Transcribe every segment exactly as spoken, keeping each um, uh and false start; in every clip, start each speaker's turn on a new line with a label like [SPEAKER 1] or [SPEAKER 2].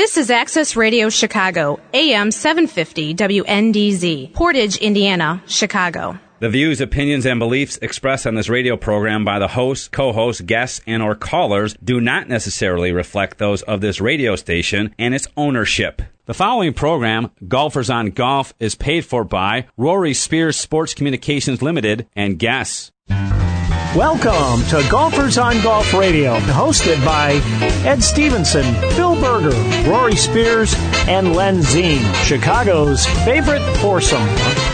[SPEAKER 1] This is Access Radio Chicago, A M seven fifty W N D Z, Portage, Indiana, Chicago.
[SPEAKER 2] The views, opinions, and beliefs expressed on this radio program by the hosts, co-hosts, guests, and or callers do not necessarily reflect those of this radio station and its ownership. The following program, Golfers on Golf, is paid for by Rory Spears Sports Communications Limited and guests.
[SPEAKER 3] Welcome to Golfers on Golf Radio, hosted by Ed Stevenson, Bill Berger, Rory Spears, and Len Zine, Chicago's favorite foursome.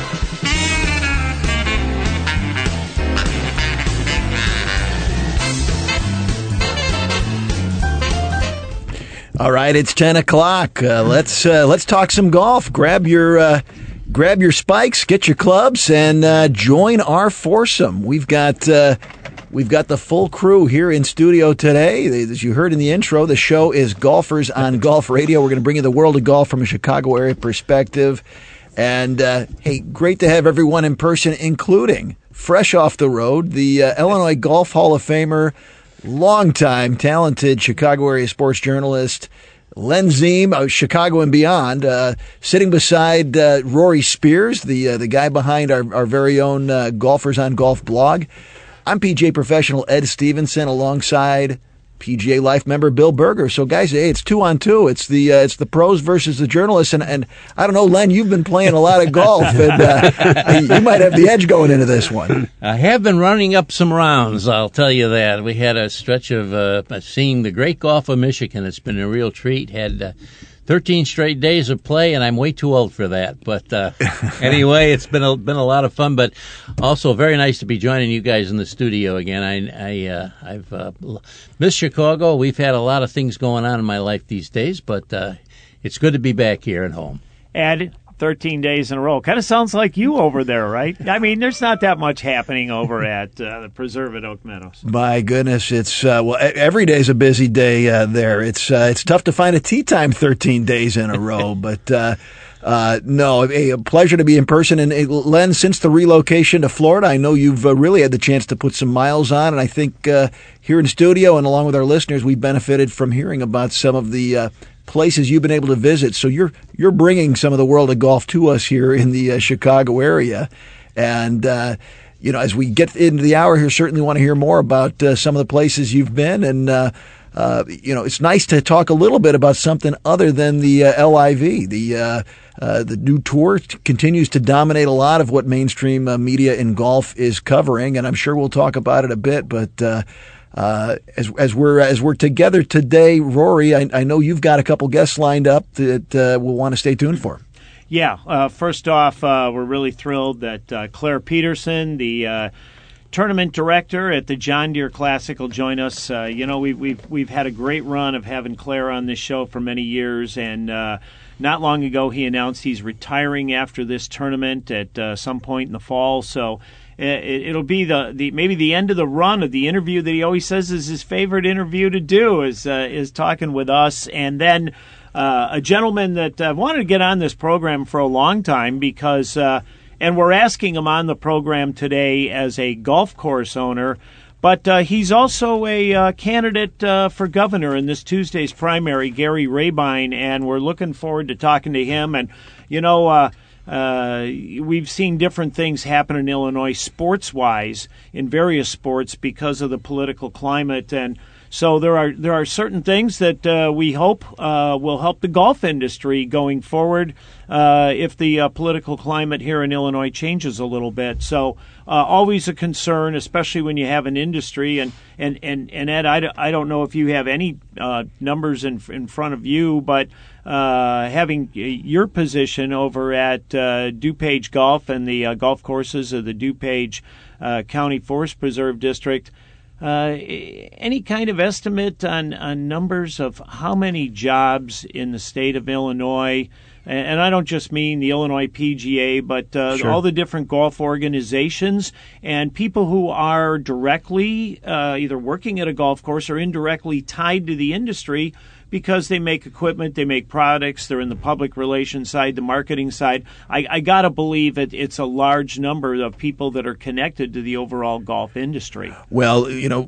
[SPEAKER 4] All right, it's ten o'clock. Uh, let's uh, let's talk some golf. Grab your uh, grab your spikes, get your clubs, and uh, join our foursome. We've got uh, we've got the full crew here in studio today. As you heard in the intro, the show is Golfers on Golf Radio. We're going to bring you the world of golf from a Chicago area perspective. And uh, hey, great to have everyone in person, including fresh off the road, the uh, Illinois Golf Hall of Famer, longtime talented Chicago area sports journalist Len Zine, uh, Chicago and beyond, uh, sitting beside uh, Rory Spears, the uh, the guy behind our, our very own uh, Golfers on Golf blog. I'm P G A professional Ed Stevenson, alongside P G A Life member Bill Berger. So, guys, hey, it's two on two. It's the uh, it's the pros versus the journalists, and, and I don't know, Len, you've been playing a lot of golf, and uh, you might have the edge going into this one.
[SPEAKER 5] I have been running up some rounds, I'll tell you that. We had a stretch of uh, seeing the great golf of Michigan. It's been a real treat. Had uh, thirteen straight days of play, and I'm way too old for that. But uh, anyway, it's been a, been a lot of fun, but also very nice to be joining you guys in the studio again. I, I, uh, I've uh, missed Chicago. We've had a lot of things going on in my life these days, but uh, it's good to be back here at home.
[SPEAKER 3] Ed, thirteen days in a row. Kind of sounds like you over there, right? I mean, there's not that much happening over at uh, the Preserve at Oak Meadows.
[SPEAKER 4] My goodness, it's uh, well, every day's a busy day uh, there. It's uh, it's tough to find a tee time thirteen days in a row, but uh, uh, no, a, a pleasure to be in person. And uh, Len, since the relocation to Florida, I know you've uh, really had the chance to put some miles on, and I think uh, here in studio and along with our listeners, we benefited from hearing about some of the Uh, places you've been able to visit. So you're you're bringing some of the world of golf to us here in the uh, Chicago area. And, uh, you know, as we get into the hour here, certainly want to hear more about uh, some of the places you've been. And, uh, uh, you know, it's nice to talk a little bit about something other than the uh, L I V. The uh, uh, the new tour t- continues to dominate a lot of what mainstream uh, media in golf is covering. And I'm sure we'll talk about it a bit, but uh Uh, as as we're as we're together today, Rory, I, I know you've got a couple guests lined up that uh, we'll want to stay tuned for.
[SPEAKER 3] Yeah. Uh, first off, uh, we're really thrilled that uh, Claire Peterson, the uh, tournament director at the John Deere Classic, will join us. Uh, you know, we've we've we've had a great run of having Claire on this show for many years, and uh, not long ago he announced he's retiring after this tournament at uh, some point in the fall. So it'll be the, the maybe the end of the run of the interview that he always says is his favorite interview to do, is uh, is talking with us. And then uh, a gentleman that uh, wanted to get on this program for a long time because, uh, and we're asking him on the program today as a golf course owner, but uh, he's also a uh, candidate uh, for governor in this Tuesday's primary, Gary Rabine, and we're looking forward to talking to him. And, you know, uh, Uh, we've seen different things happen in Illinois sports-wise in various sports because of the political climate, and so there are there are certain things that uh, we hope uh, will help the golf industry going forward uh, if the uh, political climate here in Illinois changes a little bit. So uh, always a concern, especially when you have an industry. And and and, and Ed, I, I don't know if you have any uh, numbers in in front of you, but Uh, having your position over at uh, DuPage Golf and the uh, golf courses of the DuPage uh, County Forest Preserve District, uh, any kind of estimate on, on numbers of how many jobs in the state of Illinois, and I don't just mean the Illinois P G A, but uh, sure. all the different golf organizations and people who are directly uh, either working at a golf course or indirectly tied to the industry, because they make equipment, they make products, they're in the public relations side, the marketing side. I, I got to believe that it's a large number of people that are connected to the overall golf industry.
[SPEAKER 4] Well, you know,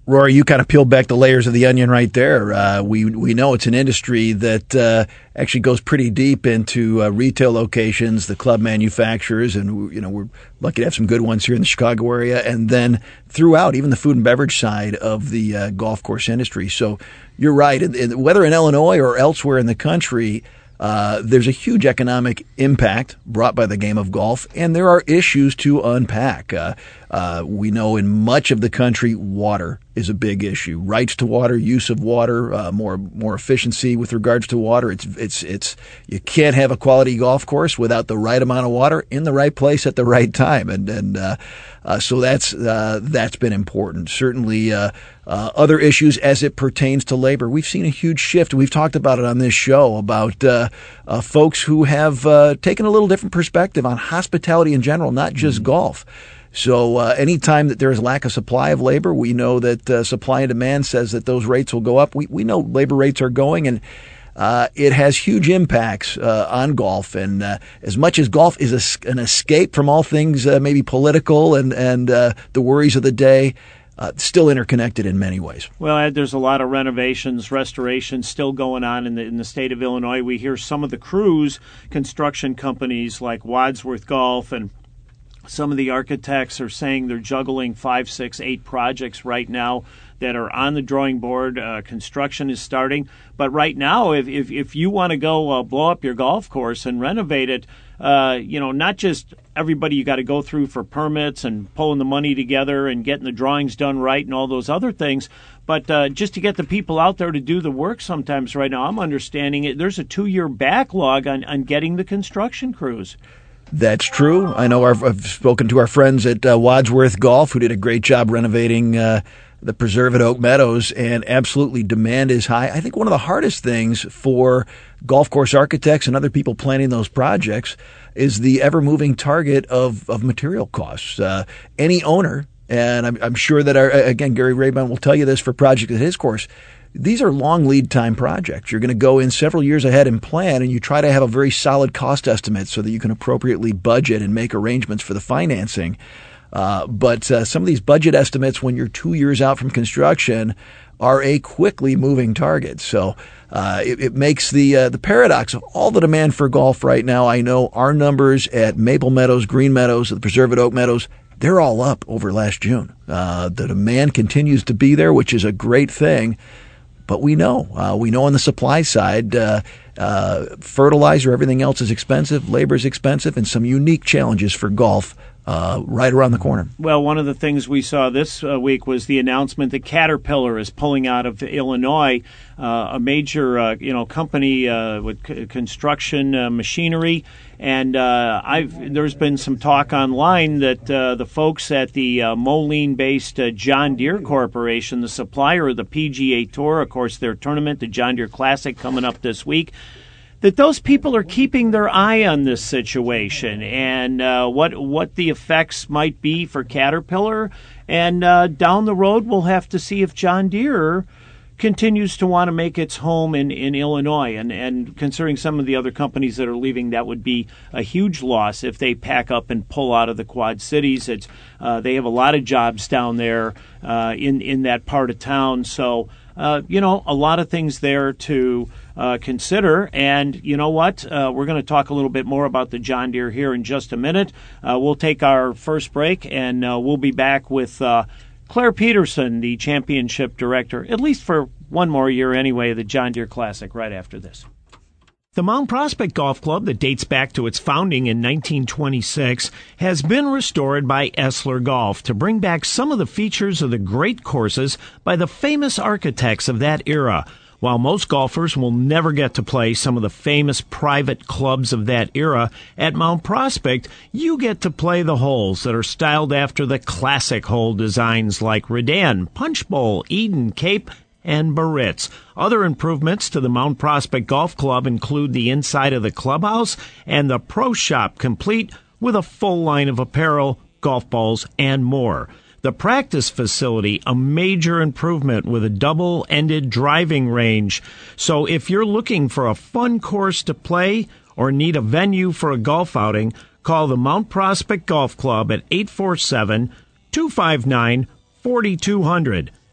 [SPEAKER 4] Rory, you kind of peeled back the layers of the onion right there. Uh, we we know it's an industry that uh, actually goes pretty deep into uh, retail locations, the club manufacturers, and you know we're lucky to have some good ones here in the Chicago area, and then throughout even the food and beverage side of the uh, golf course industry. So you're right. In, in, whether in Illinois or elsewhere in the country, uh, there's a huge economic impact brought by the game of golf, and there are issues to unpack. Uh, uh, we know in much of the country, water is a big issue. Rights to water, use of water, uh, more more efficiency with regards to water. It's it's it's you can't have a quality golf course without the right amount of water in the right place at the right time, and and uh, uh, so that's uh, that's been important. Certainly, uh, uh, other issues as it pertains to labor. We've seen a huge shift. We've talked about it on this show about uh, uh, folks who have uh, taken a little different perspective on hospitality in general, not just mm-hmm. golf. So uh, anytime that there is lack of supply of labor, we know that uh, supply and demand says that those rates will go up. We we know labor rates are going, and uh, it has huge impacts uh, on golf. And uh, as much as golf is a, an escape from all things uh, maybe political and, and uh, the worries of the day, Uh, still interconnected in many ways.
[SPEAKER 3] Well, Ed, there's a lot of renovations, restorations still going on in the in the state of Illinois. We hear some of the crews, construction companies like Wadsworth Golf, and some of the architects are saying they're juggling five, six, eight projects right now that are on the drawing board. Uh, construction is starting. But right now, if if, if you want to go uh, blow up your golf course and renovate it, uh, you know, not just everybody you got to go through for permits and pulling the money together and getting the drawings done right and all those other things, but uh, just to get the people out there to do the work sometimes right now, I'm understanding it, there's a two-year backlog on, on getting the construction crews.
[SPEAKER 4] That's true. I know our, I've spoken to our friends at uh, Wadsworth Golf who did a great job renovating uh, the preserve at Oak Meadows, and absolutely demand is high. I think one of the hardest things for golf course architects and other people planning those projects is the ever-moving target of, of material costs. Uh, any owner, and I'm, I'm sure that, our, again, Gary Raybon will tell you this for projects at his course, these are long lead time projects. You're going to go in several years ahead and plan, and you try to have a very solid cost estimate so that you can appropriately budget and make arrangements for the financing. Uh, but uh, some of these budget estimates, when you're two years out from construction, are a quickly moving target. So uh, it, it makes the uh, the paradox of all the demand for golf right now. I know our numbers at Maple Meadows, Green Meadows, the Preserve at Oak Meadows, they're all up over last June. Uh, the demand continues to be there, which is a great thing. But we know, uh, we know on the supply side, uh, uh, fertilizer, everything else is expensive, labor is expensive, and some unique challenges for golf uh, right around the corner.
[SPEAKER 3] Well, one of the things we saw this uh, week was the announcement that Caterpillar is pulling out of Illinois, uh, a major uh, you know company uh, with c- construction uh, machinery. And uh, I've there's been some talk online that uh, the folks at the uh, Moline-based uh, John Deere Corporation, the supplier of the P G A Tour, of course, their tournament, the John Deere Classic, coming up this week, that those people are keeping their eye on this situation and uh, what what the effects might be for Caterpillar. And uh, down the road, we'll have to see if John Deere continues to want to make its home in, in Illinois. And, and considering some of the other companies that are leaving, that would be a huge loss if they pack up and pull out of the Quad Cities. It's uh, they have a lot of jobs down there uh, in, in that part of town. So, uh, you know, a lot of things there to uh, consider. And you know what? Uh, we're going to talk a little bit more about the John Deere here in just a minute. Uh, we'll take our first break, and uh, we'll be back with uh, Claire Peterson, the championship director, at least for one more year anyway, the John Deere Classic, right after this. The Mount Prospect Golf Club, that dates back to its founding in nineteen twenty-six, has been restored by Essler Golf to bring back some of the features of the great courses by the famous architects of that era. While most golfers will never get to play some of the famous private clubs of that era, at Mount Prospect, you get to play the holes that are styled after the classic hole designs like Redan, Punch Bowl, Eden, Cape, and Barritz. Other improvements to the Mount Prospect Golf Club include the inside of the clubhouse and the pro shop, complete with a full line of apparel, golf balls, and more. The practice facility, a major improvement with a double-ended driving range. So if you're looking for a fun course to play or need a venue for a golf outing, call the Mount Prospect Golf Club at eight four seven, two five nine, four two zero zero.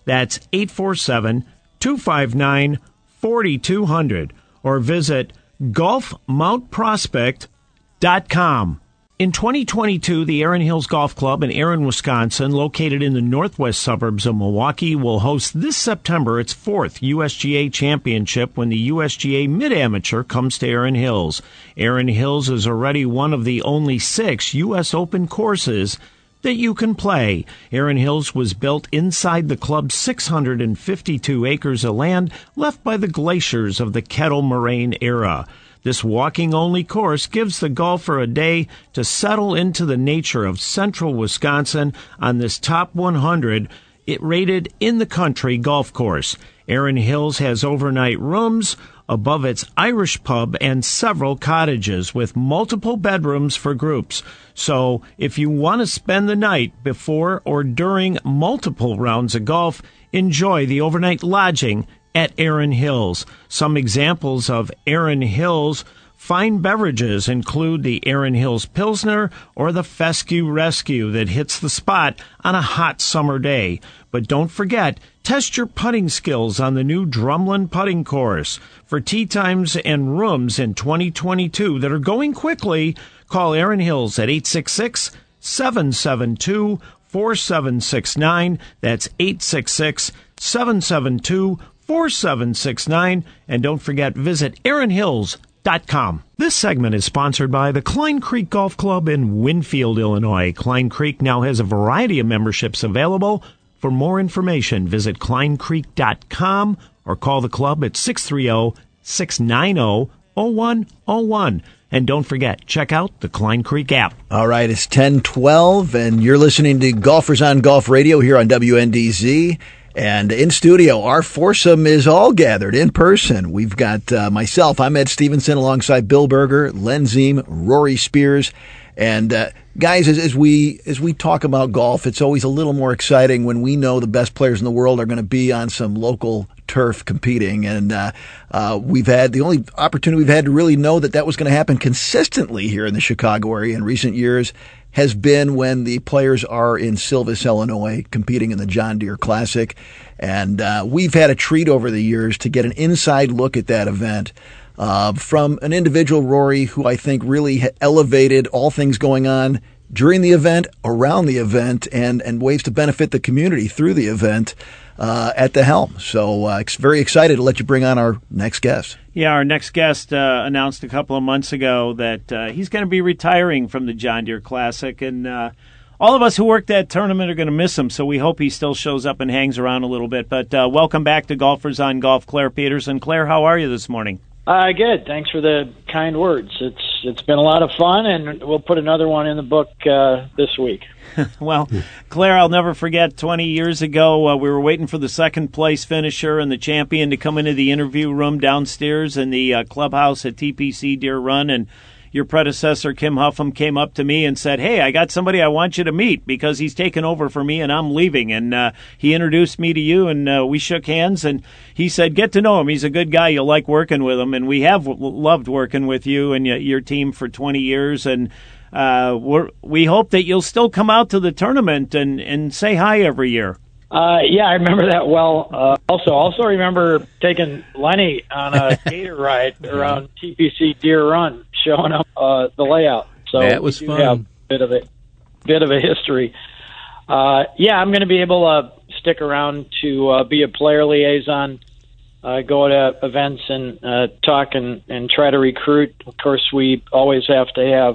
[SPEAKER 3] That's eight four seven, two five nine, four two zero zero. Or visit golf mount prospect dot com. In twenty twenty-two, the Erin Hills Golf Club in Erin, Wisconsin, located in the northwest suburbs of Milwaukee, will host this September its fourth U S G A Championship when the U S G A Mid-Amateur comes to Erin Hills. Erin Hills is already one of the only six U S Open courses that you can play. Erin Hills was built inside the club's six hundred fifty-two acres of land left by the glaciers of the Kettle Moraine era. This walking-only course gives the golfer a day to settle into the nature of central Wisconsin on this top one hundred, it rated in the country golf course. Erin Hills has overnight rooms above its Irish pub and several cottages with multiple bedrooms for groups. So if you want to spend the night before or during multiple rounds of golf, enjoy the overnight lodging at Erin Hills. Some examples of Erin Hills fine beverages include the Erin Hills Pilsner or the Fescue Rescue that hits the spot on a hot summer day. But don't forget, test your putting skills on the new Drumlin putting course. For tee times and rooms in twenty twenty-two that are going quickly, call Erin Hills at eight six six, seven seven two, four seven six nine. That's eight six six, seven seven two, four seven six nine. And don't forget, visit erin hills dot com. This segment is sponsored by the Klein Creek Golf Club in Winfield, Illinois. Klein Creek now has a variety of memberships available. For more information, visit klein creek dot com or call the club at six three zero, six nine zero, zero one zero one. And don't forget, check out the Klein Creek app.
[SPEAKER 4] All right, it's ten twelve, and you're listening to Golfers on Golf Radio here on W N D Z. And in studio, our foursome is all gathered in person. We've got uh, myself, I'm Ed Stevenson, alongside Bill Berger, Len Ziem, Rory Spears. And uh, guys, as, as we as we talk about golf, it's always a little more exciting when we know the best players in the world are going to be on some local turf competing. And uh, uh, we've had the only opportunity we've had to really know that that was going to happen consistently here in the Chicago area in recent years has been when the players are in Silvis, Illinois, competing in the John Deere Classic. And uh, we've had a treat over the years to get an inside look at that event uh, from an individual, Rory, who I think really elevated all things going on during the event, around the event, and, and ways to benefit the community through the event uh, at the helm. So uh, very excited to let you bring on our next guest.
[SPEAKER 3] Yeah, our next guest uh, announced a couple of months ago that uh, he's going to be retiring from the John Deere Classic, and uh, all of us who worked that tournament are going to miss him, so we hope he still shows up and hangs around a little bit. But uh, welcome back to Golfers on Golf, Claire Peterson. Claire, how are you this morning?
[SPEAKER 6] Uh, good. Thanks for the kind words. It's it's been a lot of fun, and we'll put another one in the book uh, this week.
[SPEAKER 3] Well, Claire, I'll never forget twenty years ago, uh, we were waiting for the second place finisher and the champion to come into the interview room downstairs in the uh, clubhouse at T P C Deer Run, and your predecessor, Kim Huffam, came up to me and said, hey, I got somebody I want you to meet because he's taken over for me and I'm leaving. And uh, he introduced me to you, and uh, we shook hands, and he said, get to know him. He's a good guy. You'll like working with him. And we have w- loved working with you and y- your team for twenty years. And uh, we're, we hope that you'll still come out to the tournament and, and say hi every year.
[SPEAKER 6] Uh, yeah, I remember that well. Uh, also, also remember taking Lenny on a gator ride around T P C Deer Run, showing up uh, the layout. So
[SPEAKER 5] that was
[SPEAKER 6] we do
[SPEAKER 5] fun.
[SPEAKER 6] have a bit of a bit of a history. Uh, yeah, I'm going to be able to stick around to uh, be a player liaison, uh, go to events and uh, talk and, and try to recruit. Of course, we always have to have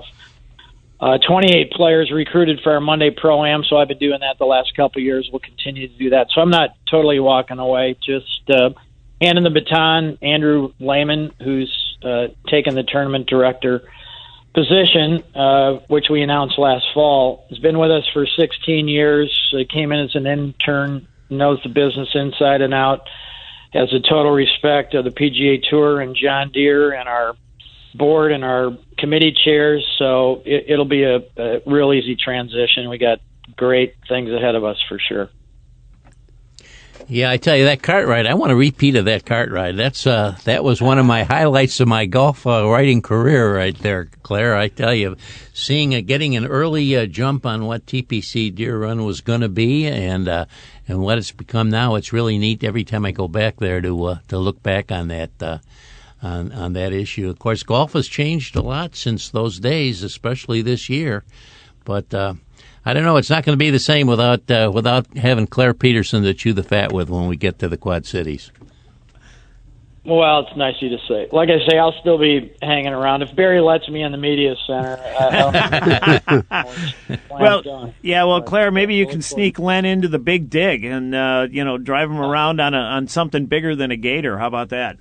[SPEAKER 6] Uh, twenty-eight players recruited for our Monday Pro-Am, so I've been doing that the last couple of years. We'll continue to do that. So I'm not totally walking away, just uh, handing the baton. Andrew Lehman, who's uh, taken the tournament director position, uh, which we announced last fall, has been with us for sixteen years. He came in as an intern, knows the business inside and out, has a total respect of the P G A Tour and John Deere and our board and our committee chairs, so it, it'll be a, a real easy transition. We got great things ahead of us for sure.
[SPEAKER 5] Yeah, I tell you, that cart ride, I want a repeat of that cart ride. That's uh, that was one of my highlights of my golf uh, riding career right there, Claire. I tell you, seeing uh, getting an early uh, jump on what T P C Deer Run was going to be and uh, and what it's become now, it's really neat every time I go back there to uh, to look back on that uh, on on that issue. Of course, golf has changed a lot since those days, especially this year, but uh, I don't know. It's not going to be the same without uh, without having Claire Peterson to chew the fat with when we get to the Quad Cities.
[SPEAKER 6] Well, it's nice of you to say. Like I say, I'll still be hanging around. If Barry lets me in the media center. I'll,
[SPEAKER 3] well,
[SPEAKER 6] done.
[SPEAKER 3] yeah, well, Claire, maybe you can sneak Len into the big dig and, uh, you know, drive him around on a, on something bigger than a gator. How about that?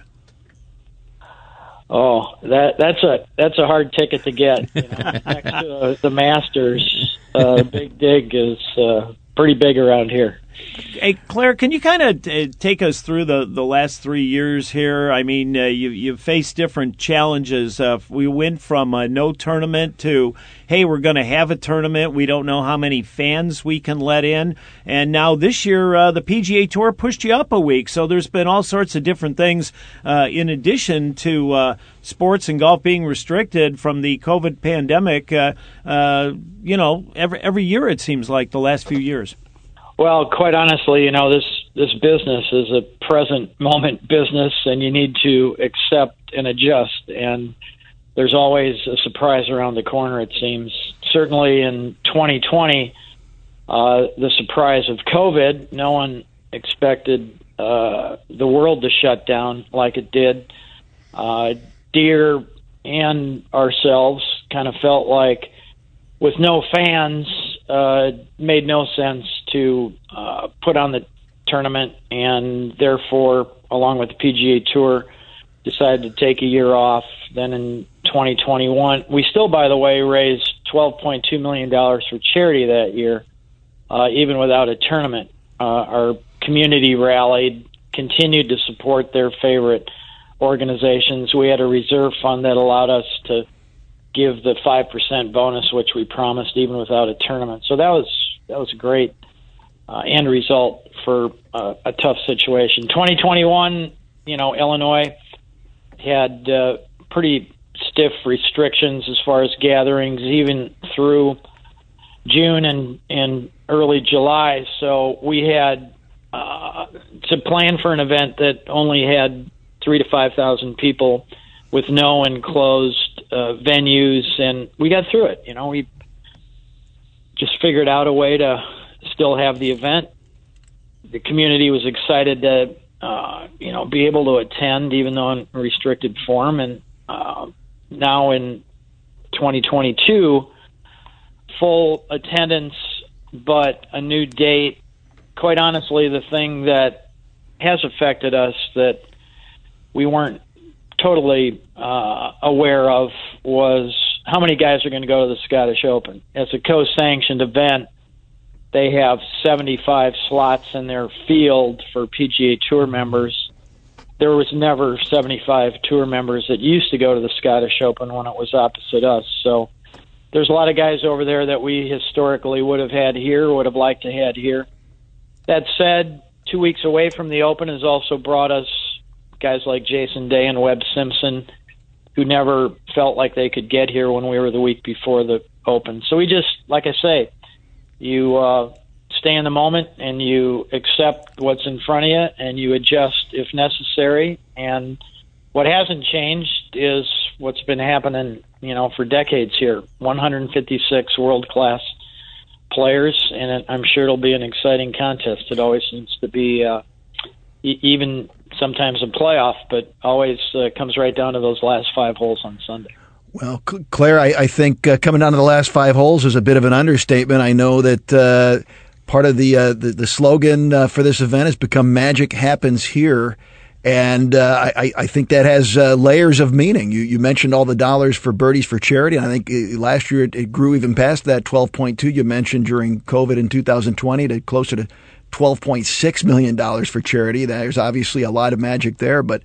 [SPEAKER 6] Oh, that that's a that's a hard ticket to get. You know, next to uh, the Masters, uh, the big dig is uh, pretty big around here.
[SPEAKER 3] Hey, Claire, can you kind of uh, take us through the, the last three years here? I mean, uh, you, you've faced different challenges. Uh, we went from uh, no tournament to, hey, we're going to have a tournament. We don't know how many fans we can let in. And now this year, uh, the P G A Tour pushed you up a week. So there's been all sorts of different things uh, in addition to uh, sports and golf being restricted from the COVID pandemic, uh, uh, you know, every, every year it seems like the last few years.
[SPEAKER 6] Well, quite honestly, you know, this, this business is a present moment business, and you need to accept and adjust. And there's always a surprise around the corner, it seems. Certainly in twenty twenty, uh, the surprise of COVID, no one expected uh, the world to shut down like it did. Uh, Deere and ourselves kind of felt like with no fans, uh, made no sense to uh, put on the tournament, and therefore, along with the P G A Tour, decided to take a year off. Then in twenty twenty-one, we still, by the way, raised twelve point two million dollars for charity that year, uh, even without a tournament. Uh, our community rallied, continued to support their favorite organizations. We had a reserve fund that allowed us to give the five percent bonus, which we promised even without a tournament. So that was that was a great uh, end result for uh, a tough situation. twenty twenty-one, you know, Illinois had uh, pretty stiff restrictions as far as gatherings, even through June and, and early July. So we had uh, to plan for an event that only had three to five thousand people with no enclosed uh, venues, and we got through it. You know, we just figured out a way to still have the event. The community was excited to, uh, you know, be able to attend, even though in restricted form. And uh, now in twenty twenty-two, full attendance, but a new date. Quite honestly, the thing that has affected us that we weren't totally uh, aware of was how many guys are going to go to the Scottish Open. As a co-sanctioned event, they have seventy-five slots in their field for P G A Tour members. There was never seventy-five tour members that used to go to the Scottish Open when it was opposite us. So there's a lot of guys over there that we historically would have had here, would have liked to have had here. That said, two weeks away from the Open has also brought us guys like Jason Day and Webb Simpson, who never felt like they could get here when we were the week before the Open. So we just, like I say, you uh, stay in the moment and you accept what's in front of you and you adjust if necessary. And what hasn't changed is what's been happening, you know, for decades here. one hundred fifty-six world-class players, and I'm sure it'll be an exciting contest. It always seems to be, uh, e- even sometimes a playoff, but always uh, comes right down to those last five holes on Sunday.
[SPEAKER 4] Well, Claire, I, I think uh, coming down to the last five holes is a bit of an understatement. I know that uh, part of the, uh, the the slogan uh, for this event has become "Magic Happens Here," and uh, I, I think that has uh, layers of meaning. You you mentioned all the dollars for Birdies for Charity, and I think uh, last year it, it grew even past that twelve point two you mentioned during COVID in two thousand twenty to closer to twelve point six million dollars for charity. There's obviously a lot of magic there, but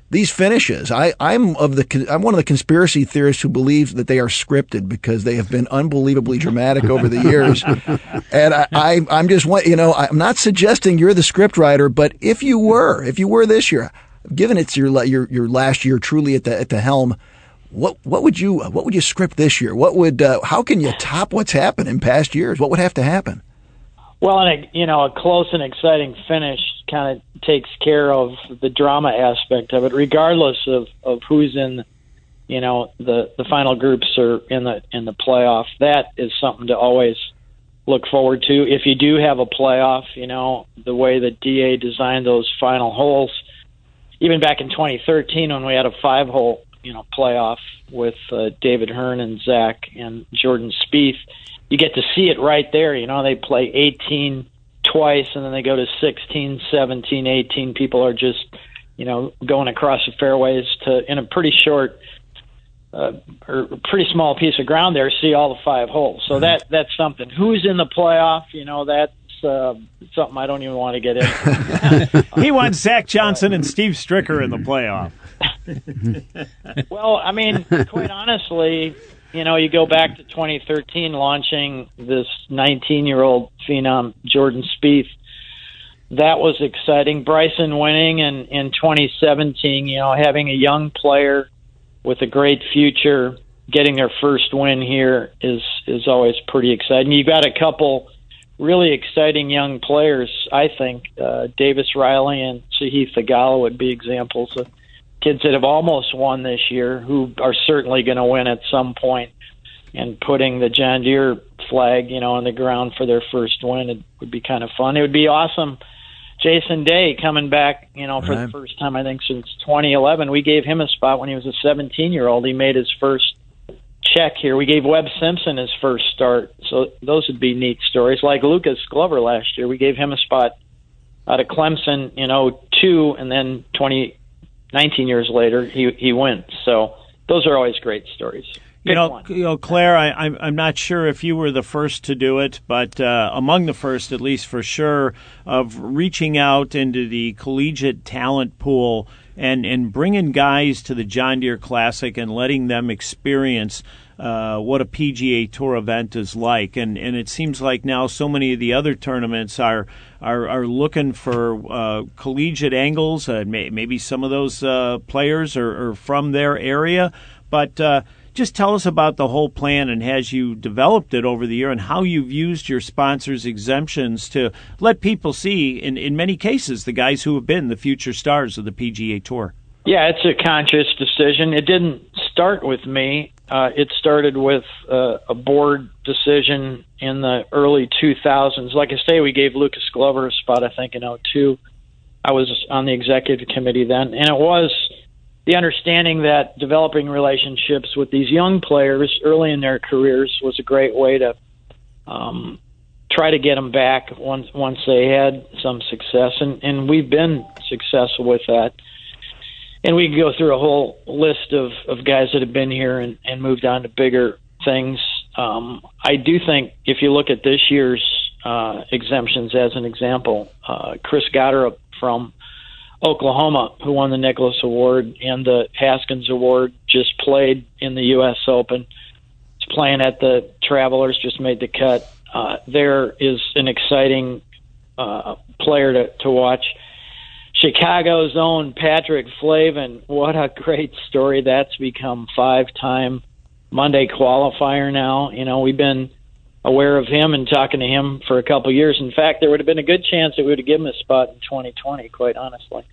[SPEAKER 4] these finishes. I, I'm of the I'm one of the conspiracy theorists who believes that they are scripted because they have been unbelievably dramatic over the years. And I, I I'm just you know I'm not suggesting you're the script writer, but if you were, if you were this year, given it's your your your last year truly at the at the helm, what what would you what would you script this year? What would uh, how can you top what's happened in past years? What would have to happen?
[SPEAKER 6] Well, and a, you know, a close and exciting finish kind of takes care of the drama aspect of it, regardless of, of who's in, you know, the, the final groups or in the in the playoff. That is something to always look forward to. If you do have a playoff, you know, the way that D A designed those final holes, even back in twenty thirteen when we had a five-hole, you know, playoff with uh, David Hearn and Zach and Jordan Spieth, you get to see it right there. You know, they play eighteen twice, and then they go to sixteen, seventeen, eighteen. People are just, you know, going across the fairways to, in a pretty short uh, or pretty small piece of ground there, see all the five holes. So that that's something. Who's in the playoff? You know, that's uh, something I don't even want to get into.
[SPEAKER 3] He wants Zach Johnson and Steve Stricker in the playoff.
[SPEAKER 6] Well, I mean, quite honestly, you know, you go back to twenty thirteen, launching this nineteen-year-old phenom, Jordan Spieth. That was exciting. Bryson winning, and in twenty seventeen, you know, having a young player with a great future getting their first win here is is always pretty exciting. You've got a couple really exciting young players, I think. Uh, Davis Riley and Sahith Theegala would be examples of kids that have almost won this year who are certainly going to win at some point, and putting the John Deere flag, you know, on the ground for their first win, it would be kind of fun. It would be awesome. Jason Day coming back, you know, for right. the first time, I think, since twenty eleven. We gave him a spot when he was a seventeen-year-old. He made his first check here. We gave Webb Simpson his first start. So those would be neat stories. Like Lucas Glover last year, we gave him a spot out of Clemson in oh two, and then twenty nineteen years later, he he wins. So those are always great stories. Pick
[SPEAKER 3] you know,
[SPEAKER 6] one.
[SPEAKER 3] you know, Claire, I, I'm I'm not sure if you were the first to do it, but uh, among the first, at least for sure, of reaching out into the collegiate talent pool and and bringing guys to the John Deere Classic and letting them experience uh, what a P G A Tour event is like. And and it seems like now so many of the other tournaments are are, are looking for uh, collegiate angles. Uh, may, maybe some of those uh, players are, are from their area, but uh, just tell us about the whole plan and as you developed it over the year and how you've used your sponsors' exemptions to let people see, in, in many cases, the guys who have been the future stars of the P G A Tour.
[SPEAKER 6] Yeah, it's a conscious decision. It didn't start with me. Uh, it started with uh, a board decision in the early two thousands. Like I say, we gave Lucas Glover a spot, I think, in oh two. I was on the executive committee then, and it was the understanding that developing relationships with these young players early in their careers was a great way to um, try to get them back once once they had some success, and, and we've been successful with that. And we can go through a whole list of, of guys that have been here and, and moved on to bigger things. Um, I do think if you look at this year's uh, exemptions as an example, uh, Chris Gotterup from Oklahoma, who won the Nicklaus Award and the Haskins Award, just played in the U S Open. He's playing at the Travelers, just made the cut. Uh, there is an exciting uh, player to, to watch. Chicago's own Patrick Flavin, what a great story that's become. Five-time Monday qualifier now. You know, we've been aware of him and talking to him for a couple of years. In fact, there would have been a good chance that we would have given him a spot in twenty twenty, quite honestly.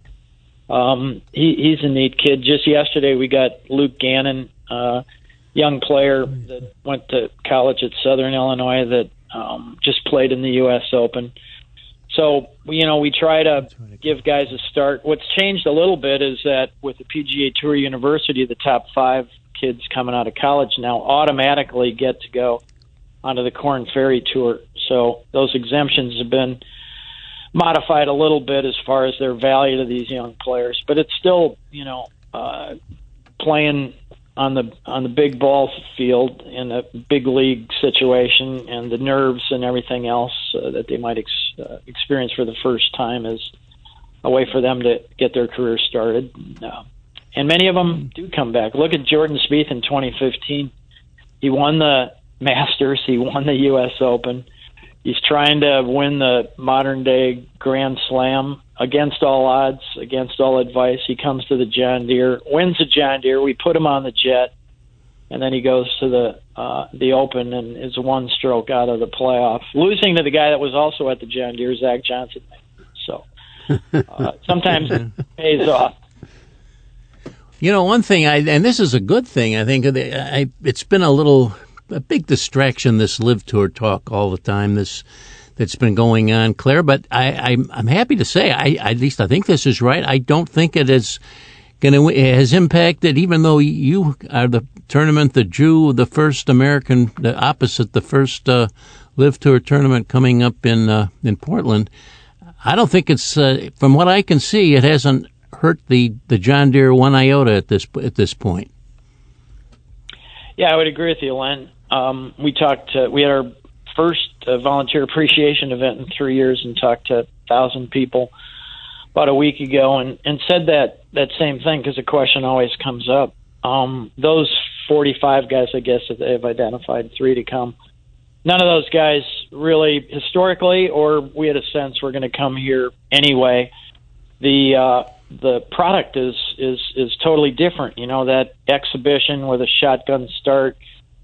[SPEAKER 6] Um, he, he's a neat kid. Just yesterday we got Luke Gannon, uh, young player that went to college at Southern Illinois that um, just played in the U S Open. So, you know, we try to give guys a start. What's changed a little bit is that with the P G A Tour University, the top five kids coming out of college now automatically get to go onto the Korn Ferry Tour. So those exemptions have been modified a little bit as far as their value to these young players. But it's still, you know, uh, playing on the on the big ball field in a big league situation, and the nerves and everything else uh, that they might ex- uh, experience for the first time is a way for them to get their career started. Uh, and many of them do come back. Look at Jordan Spieth in twenty fifteen. He won the Masters. He won the U S Open. He's trying to win the modern-day Grand Slam against all odds, against all advice. He comes to the John Deere, wins the John Deere. We put him on the jet, and then he goes to the uh, the Open and is one stroke out of the playoff, losing to the guy that was also at the John Deere, Zach Johnson. So uh, sometimes it pays off.
[SPEAKER 5] You know, one thing, I and this is a good thing, I think, I, it's been a little... a big distraction, this Live Tour talk all the time, this that's been going on, Claire. But I, I'm, I'm happy to say, I, at least I think this is right. I don't think it is going to has impacted, even though you are the tournament that drew the first American, the opposite, the first uh, Live Tour tournament coming up in uh, in Portland. I don't think it's, uh, from what I can see, it hasn't hurt the, the John Deere one iota at this at this point.
[SPEAKER 6] Yeah, I would agree with you, Len. Um, we talked. Uh, we had our first uh, volunteer appreciation event in three years, and talked to a thousand people about a week ago, and, and said that that same thing because the question always comes up. Um, those forty-five guys, I guess, that they've identified, three to come. None of those guys really historically, or we had a sense we're going to come here anyway. The uh, the product is is is totally different. You know, that exhibition with a shotgun start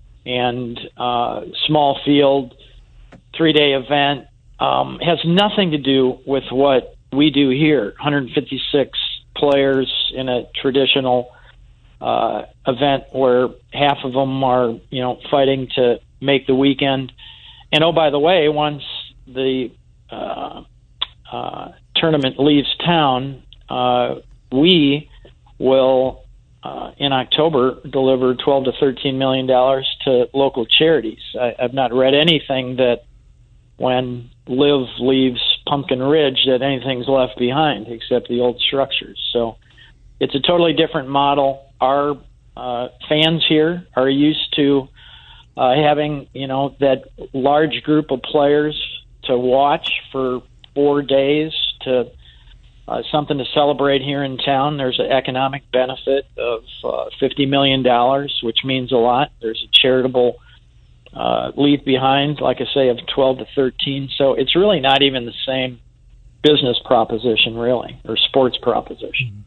[SPEAKER 6] and uh, small field, three-day event um, has nothing to do with what we do here. one hundred fifty-six players in a traditional uh, event where half of them are, you know, fighting to make the weekend. And oh, by the way, once the uh, uh, tournament leaves town, uh, we will. Uh, in October, deliver twelve to thirteen million dollars to local charities. I, I've not read anything that when Liv leaves Pumpkin Ridge that anything's left behind except the old structures. So it's a totally different model. Our uh, fans here are used to uh, having, you know, that large group of players to watch for four days to Uh, something to celebrate here in town. There's an economic benefit of uh, fifty million dollars, which means a lot. There's a charitable uh, leave behind, like I say, of twelve to thirteen. So it's really not even the same business proposition, really, or sports proposition.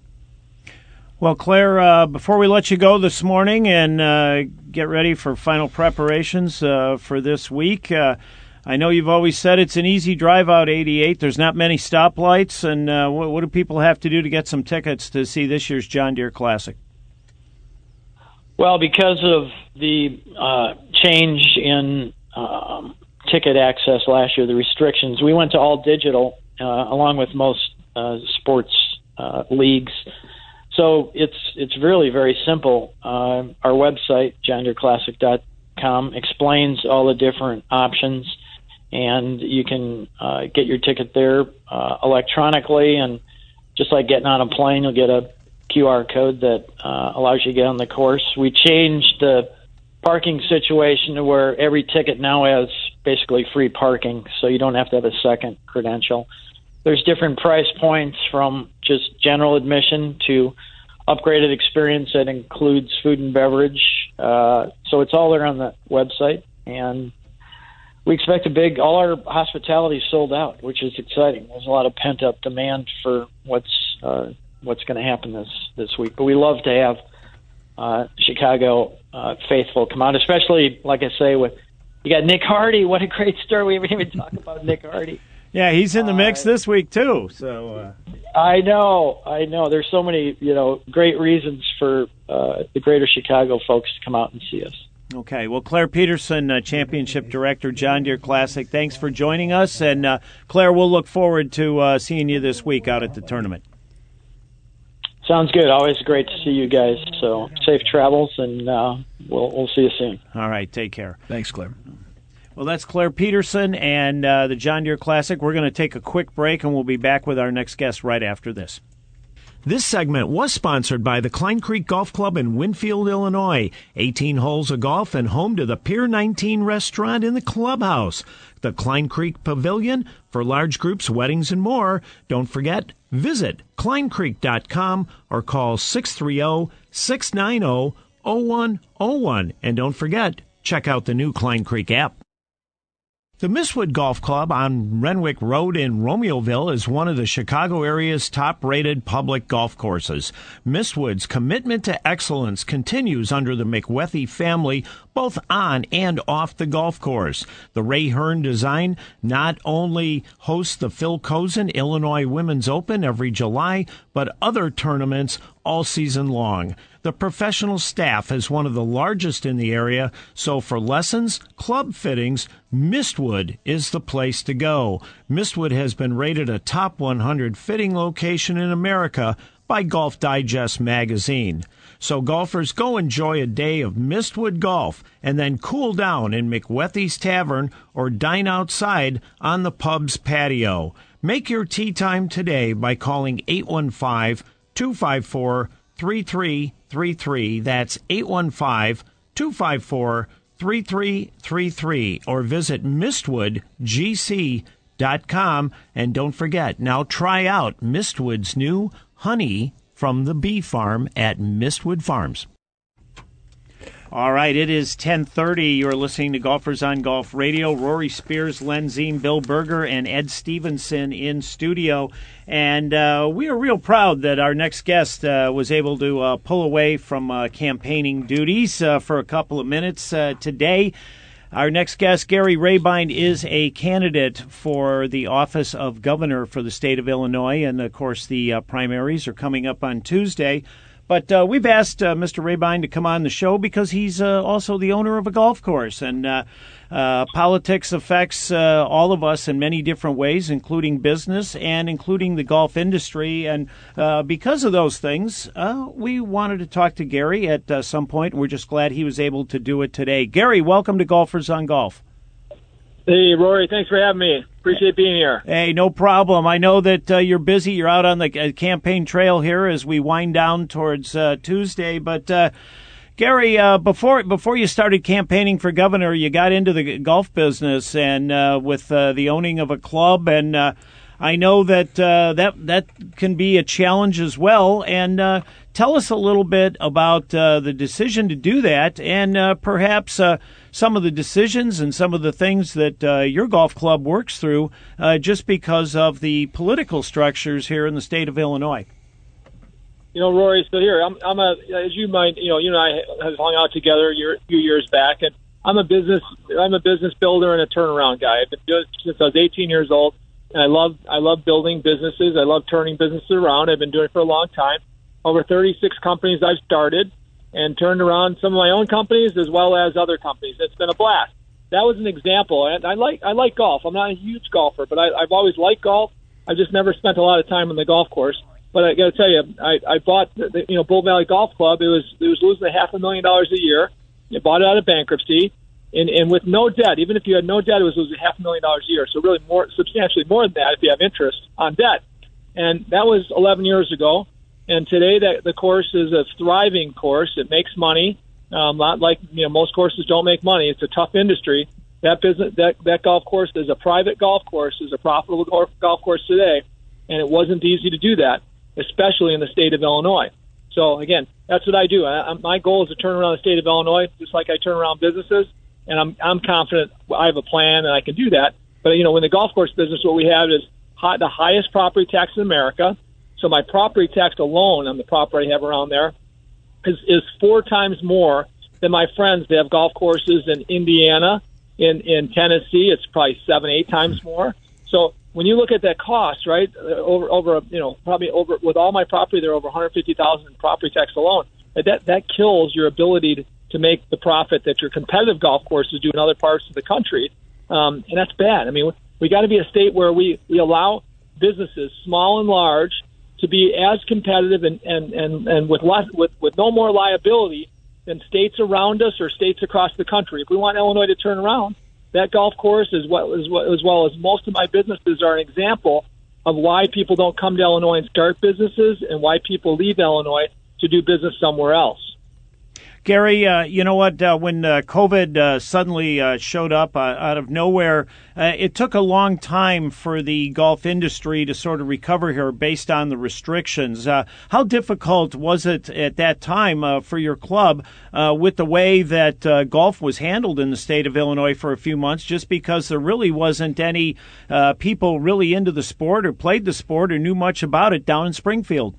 [SPEAKER 3] Well, Claire, uh, before we let you go this morning and uh, get ready for final preparations uh, for this week, uh, I know you've always said it's an easy drive out eighty-eight. There's not many stoplights, and uh, what, what do people have to do to get some tickets to see this year's John Deere Classic?
[SPEAKER 6] Well, because of the uh, change in um, ticket access last year, the restrictions, we went to all digital, uh, along with most uh, sports uh, leagues. So it's it's really very simple. Uh, our website, john deere classic dot com, explains all the different options. And you can uh, get your ticket there uh, electronically, and just like getting on a plane, you'll get a Q R code that uh, allows you to get on the course. We changed the parking situation to where every ticket now has basically free parking, so you don't have to have a second credential. There's different price points from just general admission to upgraded experience that includes food and beverage. Uh, so it's all there on the website, and we expect a big, all our hospitality sold out, which is exciting. There's a lot of pent-up demand for what's uh, what's going to happen this, this week. But we love to have uh, Chicago uh, faithful come out, especially, like I say, with you got Nick Hardy. What a great story. We haven't even talked about Nick Hardy.
[SPEAKER 3] Yeah, he's in the mix
[SPEAKER 6] uh,
[SPEAKER 3] this week, too. So uh...
[SPEAKER 6] I know, I know. There's so many, you know, great reasons for uh, the greater Chicago folks to come out and see us.
[SPEAKER 3] Okay. Well, Claire Peterson, uh, Championship Director, John Deere Classic, thanks for joining us. And, uh, Claire, we'll look forward to uh, seeing you this week out at the tournament.
[SPEAKER 6] Sounds good. Always great to see you guys. So safe travels, and uh, we'll, we'll see you soon.
[SPEAKER 3] All right. Take care.
[SPEAKER 4] Thanks, Claire.
[SPEAKER 3] Well, that's Claire Peterson and uh, the John Deere Classic. We're going to take a quick break, and we'll be back with our next guest right after this.
[SPEAKER 7] This segment was sponsored by the Klein Creek Golf Club in Winfield, Illinois. eighteen holes of golf and home to the Pier nineteen restaurant in the clubhouse. The Klein Creek Pavilion, For large groups, weddings, and more, don't forget, visit klein creek dot com or call six three zero, six nine zero, zero one zero one. And don't forget, check out the new Klein Creek app. The Mistwood Golf Club on Renwick Road in Romeoville is one of the Chicago area's top-rated public golf courses. Mistwood's commitment to excellence continues under the McWethy family, both on and off the golf course. The Ray Hearn design not only hosts the Phil Cozen Illinois Women's Open every July, but other tournaments all season long. The professional staff is one of the largest in the area, so for lessons, club fittings, Mistwood is the place to go. Mistwood has been rated a top one hundred fitting location in America by Golf Digest magazine. So golfers, go enjoy a day of Mistwood golf and then cool down in McWethy's Tavern or dine outside on the pub's patio. Make your tee time today by calling eight one five, two five four, three three three three. That's eight one five, two five four, three three three three. Or visit mistwood g c dot com. And don't forget, now try out Mistwood's new honey from the bee farm at Mistwood Farms.
[SPEAKER 3] All right, it is ten thirty. You're listening to Golfers on Golf Radio. Rory Spears, Len Zine, Bill Berger, and Ed Stevenson in studio. And uh, we are real proud that our next guest uh, was able to uh, pull away from uh, campaigning duties uh, for a couple of minutes uh, today. Our next guest, Gary Rabine, is a candidate for the office of governor for the state of Illinois. And, of course, the uh, primaries are coming up on Tuesday. But uh, we've asked uh, Mister Rabine to come on the show because he's uh, also the owner of a golf course. And uh, uh, politics affects uh, all of us in many different ways, including business and including the golf industry. And uh, because of those things, uh, we wanted to talk to Gary at uh, some point. We're just glad he was able to do it today. Gary, welcome to Golfers on Golf.
[SPEAKER 8] Hey, Rory, thanks for having me. Appreciate being here.
[SPEAKER 3] Hey, no problem. I know that uh, you're busy. You're out on the uh, campaign trail here as we wind down towards uh, Tuesday. But, uh, Gary, uh, before before you started campaigning for governor, you got into the golf business and uh, with uh, the owning of a club. And uh, I know that, uh, that that can be a challenge as well. And uh, tell us a little bit about uh, the decision to do that and uh, perhaps uh, some of the decisions and some of the things that uh, your golf club works through uh, just because of the political structures here in the state of Illinois.
[SPEAKER 8] You know, Rory, so here, I'm, I'm a, as you might, you know, you and I have hung out together a, year, a few years back, and I'm a business, I'm a business builder and a turnaround guy. I've been doing it since I was eighteen years old, and I love, I love building businesses. I love turning businesses around. I've been doing it for a long time. Over thirty-six companies I've started and turned around some of my own companies as well as other companies. It's been a blast. That was an example. And I like I like golf. I'm not a huge golfer, but I, I've always liked golf. I've just never spent a lot of time on the golf course. But I got to tell you, I, I bought the, the, you know Bull Valley Golf Club. It was it was losing a half a million dollars a year. I bought it out of bankruptcy, and, and with no debt. Even if you had no debt, it was losing half a million dollars a year. So really more substantially more than that if you have interest on debt. And that was eleven years ago. And today, that the course is a thriving course. It makes money. Um, not like you know most courses don't make money. It's a tough industry. That business, that that golf course is a private golf course, is a profitable golf, golf course today, and it wasn't easy to do that, especially in the state of Illinois. So again, that's what I do. I, I, my goal is to turn around the state of Illinois, just like I turn around businesses. And I'm I'm confident I have a plan and I can do that. But you know, in the golf course business, what we have is high, the highest property tax in America. So my property tax alone on the property I have around there is, is four times more than my friends. They have golf courses in Indiana, in, in Tennessee. It's probably seven, eight times more. So when you look at that cost, right, over, over you know, probably over with all my property, there are over one hundred fifty thousand dollars in property tax alone. That that kills your ability to, to make the profit that your competitive golf courses do in other parts of the country, um, and that's bad. I mean, we got to be a state where we, we allow businesses, small and large, to be as competitive and, and, and, and with less with, with no more liability than states around us or states across the country. If we want Illinois to turn around, that golf course, as well as, as well as most of my businesses, are an example of why people don't come to Illinois and start businesses and why people leave Illinois to do business somewhere else.
[SPEAKER 3] Gary, uh, you know what? Uh, when uh, COVID uh, suddenly uh, showed up uh, out of nowhere, uh, it took a long time for the golf industry to sort of recover here based on the restrictions. Uh, how difficult was it at that time uh, for your club uh, with the way that uh, golf was handled in the state of Illinois for a few months, just because there really wasn't any uh, people really into the sport or played the sport or knew much about it down in Springfield?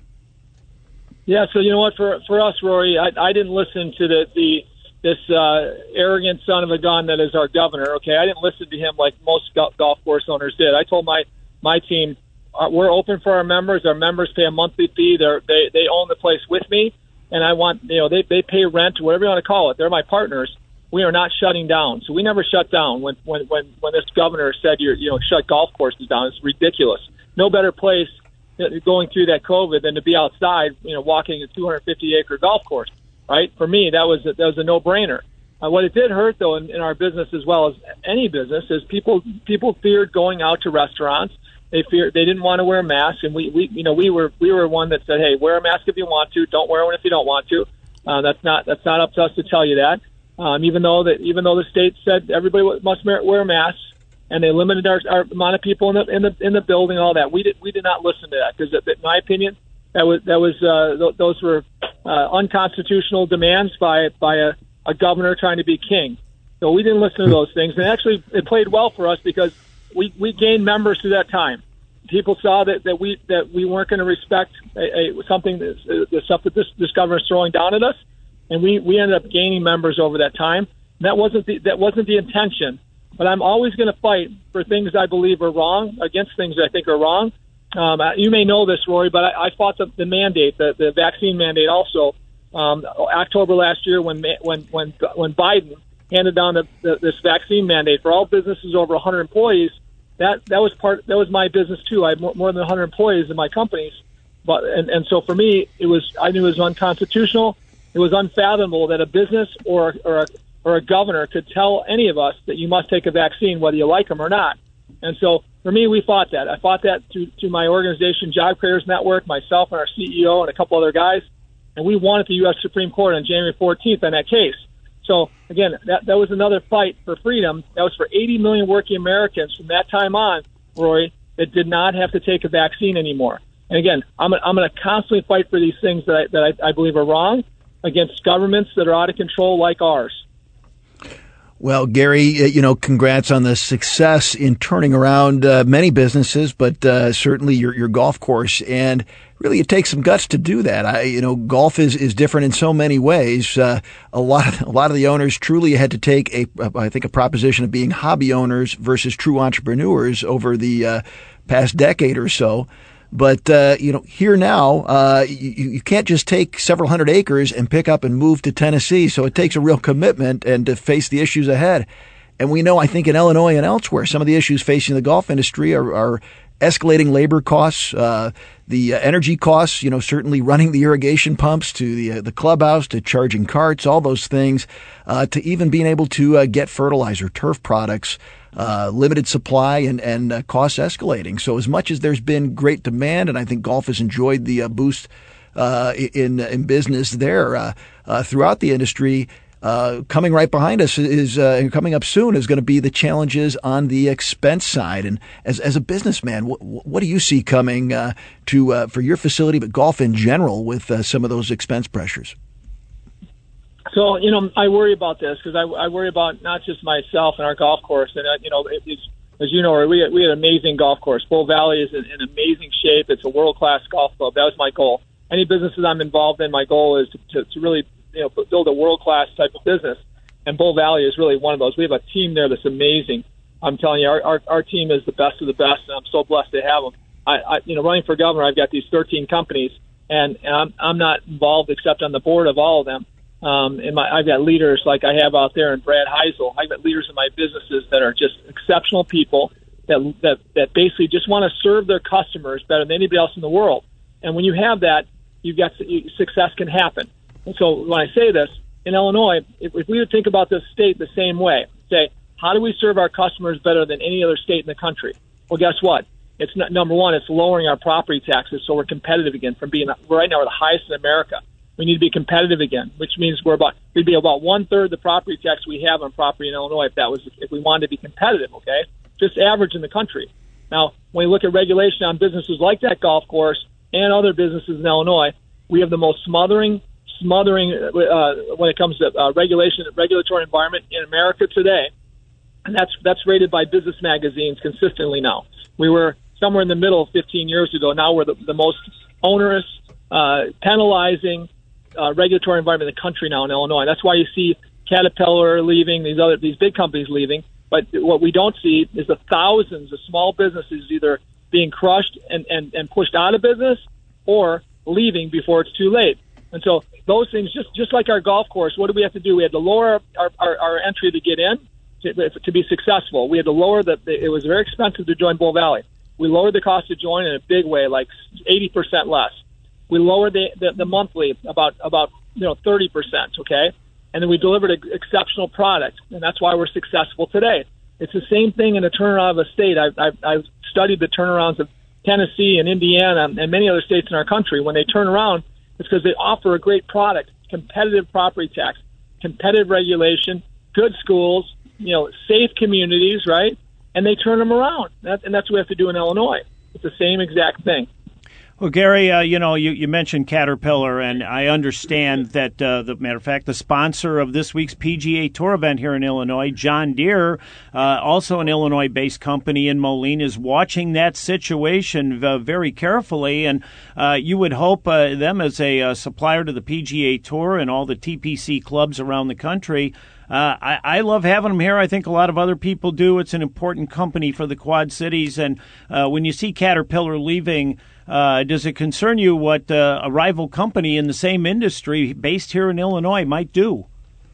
[SPEAKER 8] Yeah, so you know what? For for us, Rory, I, I didn't listen to the, the this uh, arrogant son of a gun that is our governor. Okay, I didn't listen to him like most go- golf course owners did. I told my my team, uh, we're open for our members. Our members pay a monthly fee. They're, they they own the place with me, and I want you know they they pay rent, whatever you want to call it. They're my partners. We are not shutting down, so we never shut down. When when when when this governor said you're you know shut golf courses down, it's ridiculous. No better place going through that COVID than to be outside, you know, walking a two hundred fifty acre golf course, right? For me, that was a, that was a no-brainer. Uh, what it did hurt, though, in, in our business as well as any business, is people people feared going out to restaurants. They feared they didn't want to wear a mask, and we, we you know we were we were one that said, hey, wear a mask if you want to, don't wear one if you don't want to. Uh, that's not that's not up to us to tell you that. Um, even though that even though the state said everybody must wear masks, and they limited our, our amount of people in the in the in the building, all that. We did we did not listen to that because, in my opinion, that was that was uh, th- those were uh, unconstitutional demands by by a, a governor trying to be king. So we didn't listen to those things, and actually it played well for us because we, we gained members through that time. People saw that, that we that we weren't going to respect a, a, something that, uh, the stuff that this this governor is throwing down at us, and we, we ended up gaining members over that time. And that wasn't the, that wasn't the intention. But I'm always going to fight for things I believe are wrong, against things I think are wrong. Um, you may know this, Rory, but I, I fought the, the mandate, the, the vaccine mandate also, um, October last year when when when when Biden handed down the, the, this vaccine mandate for all businesses over one hundred employees. That that was part. That was my business too. I had more, more than one hundred employees in my companies, but and, and so for me, it was I knew it was unconstitutional. It was unfathomable that a business or or a or a governor could tell any of us that you must take a vaccine whether you like them or not. And so for me, we fought that. I fought that through, through my organization, Job Creators Network, myself and our C E O and a couple other guys, and we won at the U S Supreme Court on January fourteenth on that case. So, again, that, that was another fight for freedom. That was for eighty million working Americans from that time on, Rory, that did not have to take a vaccine anymore. And, again, I'm, I'm going to constantly fight for these things that I, that I, I believe are wrong against governments that are out of control like ours.
[SPEAKER 4] Well, Gary, you know, congrats on the success in turning around uh, many businesses, but uh, certainly your your golf course. And really, it takes some guts to do that. I, you know, golf is, is different in so many ways. Uh, a lot of, a lot of the owners truly had to take a, I think, a proposition of being hobby owners versus true entrepreneurs over the uh, past decade or so. But, uh, you know, here now, uh, you, you can't just take several hundred acres and pick up and move to Tennessee. So it takes a real commitment and to face the issues ahead. And we know, I think, in Illinois and elsewhere, some of the issues facing the golf industry are, are escalating labor costs, uh, the uh, energy costs, you know, certainly running the irrigation pumps to the, uh, the clubhouse, to charging carts, all those things, uh, to even being able to uh, get fertilizer, turf products. Uh, limited supply and, and uh, costs escalating. So as much as there's been great demand, and I think golf has enjoyed the uh, boost uh, in in business there uh, uh, throughout the industry, uh, coming right behind us is uh, and coming up soon is going to be the challenges on the expense side. And as as a businessman, what, what do you see coming uh, to uh, for your facility, but golf in general, with uh, some of those expense pressures?
[SPEAKER 8] So, you know, I worry about this because I, I worry about not just myself and our golf course. And, uh, you know, it, it's, as you know, we had, we had an amazing golf course. Bull Valley is in, in amazing shape. It's a world-class golf club. That was my goal. Any businesses I'm involved in, my goal is to, to, to really, you know, build a world-class type of business. And Bull Valley is really one of those. We have a team there that's amazing. I'm telling you, our, our, our team is the best of the best, and I'm so blessed to have them. I, I you know, running for governor, I've got these thirteen companies, and, and I'm, I'm not involved except on the board of all of them. Um, and my, I've got leaders like I have out there in Brad Heisel. I've got leaders in my businesses that are just exceptional people that that, that basically just want to serve their customers better than anybody else in the world. And when you have that, you've got success can happen. And so when I say this, in Illinois, if, if we would think about this state the same way, say, how do we serve our customers better than any other state in the country? Well, guess what? It's not, number one, it's lowering our property taxes so we're competitive again from being right now we're the highest in America. We need to be competitive again, which means we're about we'd be about one third the property tax we have on property in Illinois if that was if we wanted to be competitive. Okay, just average in the country. Now, when you look at regulation on businesses like that golf course and other businesses in Illinois, we have the most smothering, smothering uh, when it comes to uh, regulation, regulatory environment in America today, and that's that's rated by business magazines consistently now. We were somewhere in the middle fifteen years ago. Now we're the, the most onerous, uh, penalizing uh, regulatory environment in the country now in Illinois. That's why you see Caterpillar leaving, these other these big companies leaving. But what we don't see is the thousands of small businesses either being crushed and, and, and pushed out of business or leaving before it's too late. And so those things, just just like our golf course, what do we have to do? We had to lower our, our, our entry to get in to, to be successful. We had to lower the, it was very expensive to join Bull Valley. We lowered the cost to join in a big way, like eighty percent less. We lowered the, the, the monthly about, about you know thirty percent, okay? And then we delivered an exceptional product, and that's why we're successful today. It's the same thing in a turnaround of a state. I've, I've, I've studied the turnarounds of Tennessee and Indiana and many other states in our country. When they turn around, it's because they offer a great product, competitive property tax, competitive regulation, good schools, you know, safe communities, right? And they turn them around. That, and that's what we have to do in Illinois. It's the same exact thing.
[SPEAKER 3] Well, Gary, uh, you know, you, you mentioned Caterpillar, and I understand that, uh, the matter of fact, the sponsor of this week's P G A Tour event here in Illinois, John Deere, uh, also an Illinois-based company in Moline, is watching that situation uh, very carefully, and uh, you would hope uh, them as a uh, supplier to the P G A Tour and all the T P C clubs around the country. Uh, I, I love having them here. I think a lot of other people do. It's an important company for the Quad Cities, and uh, when you see Caterpillar leaving, Uh, does it concern you what uh, a rival company in the same industry based here in Illinois might do?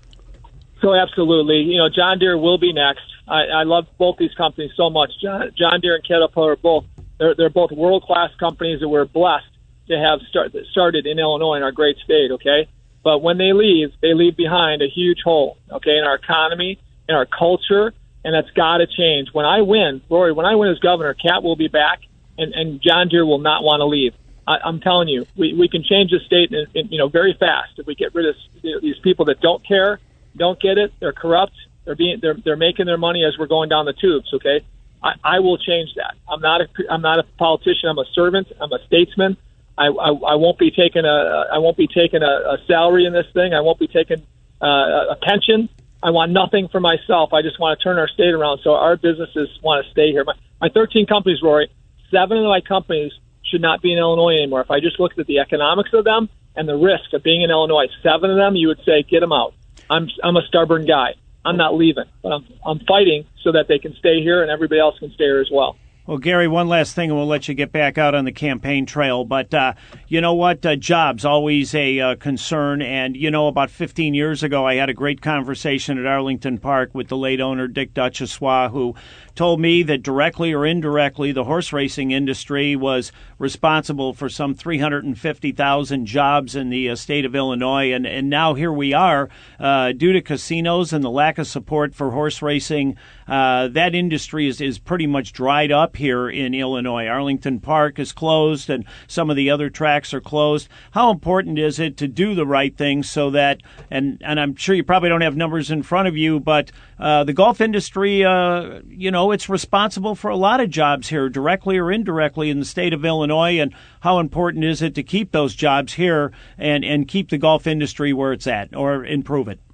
[SPEAKER 8] So absolutely. You know, John Deere will be next. I, I love both these companies so much. John, John Deere and Caterpillar are both, they're, they're both world-class companies that we're blessed to have start, started in Illinois, in our great state, okay? But when they leave, they leave behind a huge hole, okay, in our economy, in our culture, and that's got to change. When I win, Rory, when I win as governor, Cat will be back. And, and John Deere will not want to leave. I, I'm telling you, we, we can change the state, in, in, you know, very fast if we get rid of these people that don't care, don't get it. They're corrupt. They're being they're they're making their money as we're going down the tubes. Okay, I, I will change that. I'm not a I'm not a politician. I'm a servant. I'm a statesman. I I, I won't be taking a I won't be taking a, a salary in this thing. I won't be taking uh, a pension. I want nothing for myself. I just want to turn our state around so our businesses want to stay here. My, my thirteen companies, Rory. Seven of my companies should not be in Illinois anymore. If I just looked at the economics of them and the risk of being in Illinois, seven of them, you would say, get them out. I'm I'm a stubborn guy. I'm not leaving, but I'm I'm fighting so that they can stay here and everybody else can stay here as well.
[SPEAKER 3] Well, Gary, one last thing, and we'll let you get back out on the campaign trail. But uh, you know what? Uh, jobs, always a uh, concern. And, you know, about fifteen years ago, I had a great conversation at Arlington Park with the late owner, Dick Duchessois, who told me that directly or indirectly, the horse racing industry was responsible for some three hundred fifty thousand jobs in the uh, state of Illinois. And, and now here we are, uh, due to casinos and the lack of support for horse racing, uh, that industry is, is pretty much dried up here in Illinois. Arlington Park is closed and some of the other tracks are closed. How important is it to do the right thing so that, and, and I'm sure you probably don't have numbers in front of you, but uh, the golf industry, uh, you know, it's responsible for a lot of jobs here, directly or indirectly in the state of Illinois, and how important is it to keep those jobs here and, and keep the golf industry where it's at or improve it?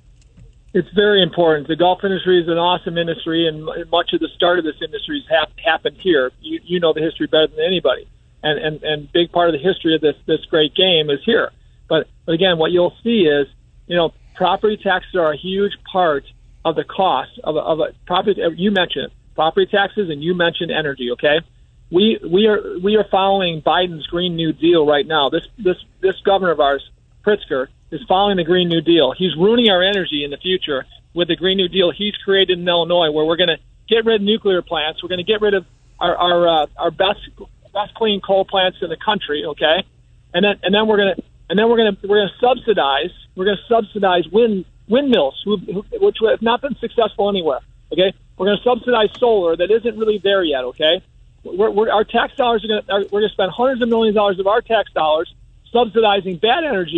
[SPEAKER 8] It's very important. The golf industry is an awesome industry, and much of the start of this industry has happened here. You, you know the history better than anybody, and and and big part of the history of this this great game is here. But but again, what you'll see is, you know, property taxes are a huge part of the cost of a, of a property. You mentioned it, property taxes, and you mentioned energy. Okay, we we are we are following Biden's Green New Deal right now. This this this governor of ours, Pritzker, is following the Green New Deal. He's ruining our energy in the future with the Green New Deal he's created in Illinois, where we're going to get rid of nuclear plants. We're going to get rid of our our, uh, our best best clean coal plants in the country. Okay, and then and then we're going to and then we're going to we're going to subsidize we're going to subsidize wind windmills, who, who, which have not been successful anywhere. Okay, we're going to subsidize solar that isn't really there yet. Okay, we're, we're, our tax dollars are going to we're going to spend hundreds of millions of dollars of our tax dollars subsidizing bad energy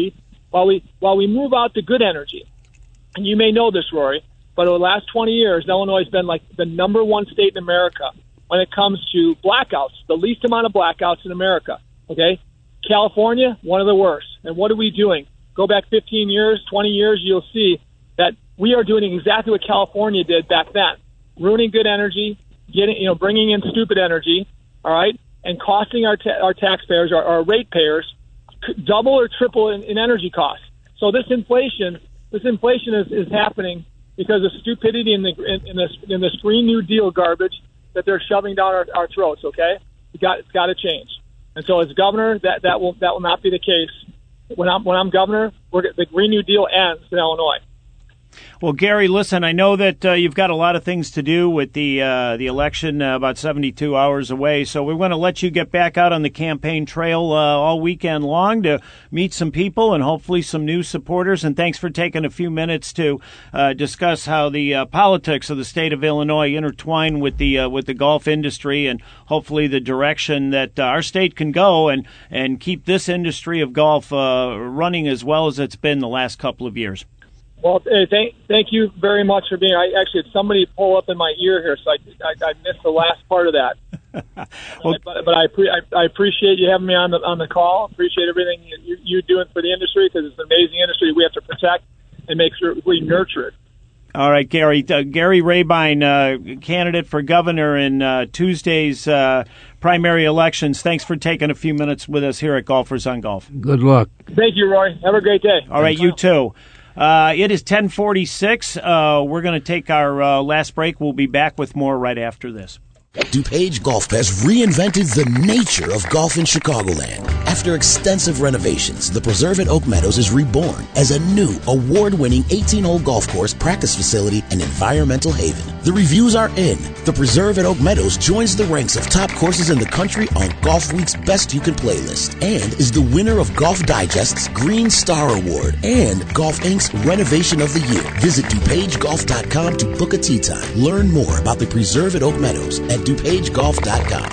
[SPEAKER 8] while we while we move out the good energy, and you may know this, Rory, but over the last twenty years, Illinois has been like the number one state in America when it comes to blackouts, the least amount of blackouts in America, okay? California, one of the worst. And what are we doing? Go back fifteen years, twenty years, you'll see that we are doing exactly what California did back then, ruining good energy, getting, you know, bringing in stupid energy, all right, and costing our ta- our taxpayers, our, our ratepayers, double or triple in, in energy costs. So this inflation, this inflation is, is happening because of stupidity in the in, in this in this Green New Deal garbage that they're shoving down our, our throats. Okay, it got it's got to change. And so, as governor, that, that will that will not be the case. When I'm when I'm governor, we're, the Green New Deal ends in Illinois.
[SPEAKER 3] Well, Gary, listen, I know that uh, you've got a lot of things to do with the uh, the election uh, about seventy-two hours away, so we're going to let you get back out on the campaign trail uh, all weekend long to meet some people and hopefully some new supporters. And thanks for taking a few minutes to uh, discuss how the uh, politics of the state of Illinois intertwine with the uh, with the golf industry and hopefully the direction that uh, our state can go and, and keep this industry of golf uh, running as well as it's been the last couple of years.
[SPEAKER 8] Well, hey, thank thank you very much for being here. I actually had somebody pull up in my ear here, so I I, I missed the last part of that. well, but but I, pre- I I appreciate you having me on the on the call. Appreciate everything you you doing for the industry because it's an amazing industry we have to protect and make sure we nurture it.
[SPEAKER 3] All right, Gary. Uh, Gary Rabine, uh, candidate for governor in uh, Tuesday's uh, primary elections. Thanks for taking a few minutes with us here at Golfers on Golf.
[SPEAKER 5] Good luck.
[SPEAKER 8] Thank you, Roy. Have a great day.
[SPEAKER 3] All right, you too. Uh, it is ten forty-six. Uh, we're going to take our uh, last break. We'll be back with more right after this.
[SPEAKER 9] DuPage Golf has reinvented the nature of golf in Chicagoland. After extensive renovations, the Preserve at Oak Meadows is reborn as a new, award-winning eighteen-hole golf course, practice facility, and environmental haven. The reviews are in. The Preserve at Oak Meadows joins the ranks of top courses in the country on Golf Week's Best You Can Play list and is the winner of Golf Digest's Green Star Award and Golf Incorporated's Renovation of the Year. Visit DuPage Golf dot com to book a tee time. Learn more about the Preserve at Oak Meadows at DuPage Golf dot com.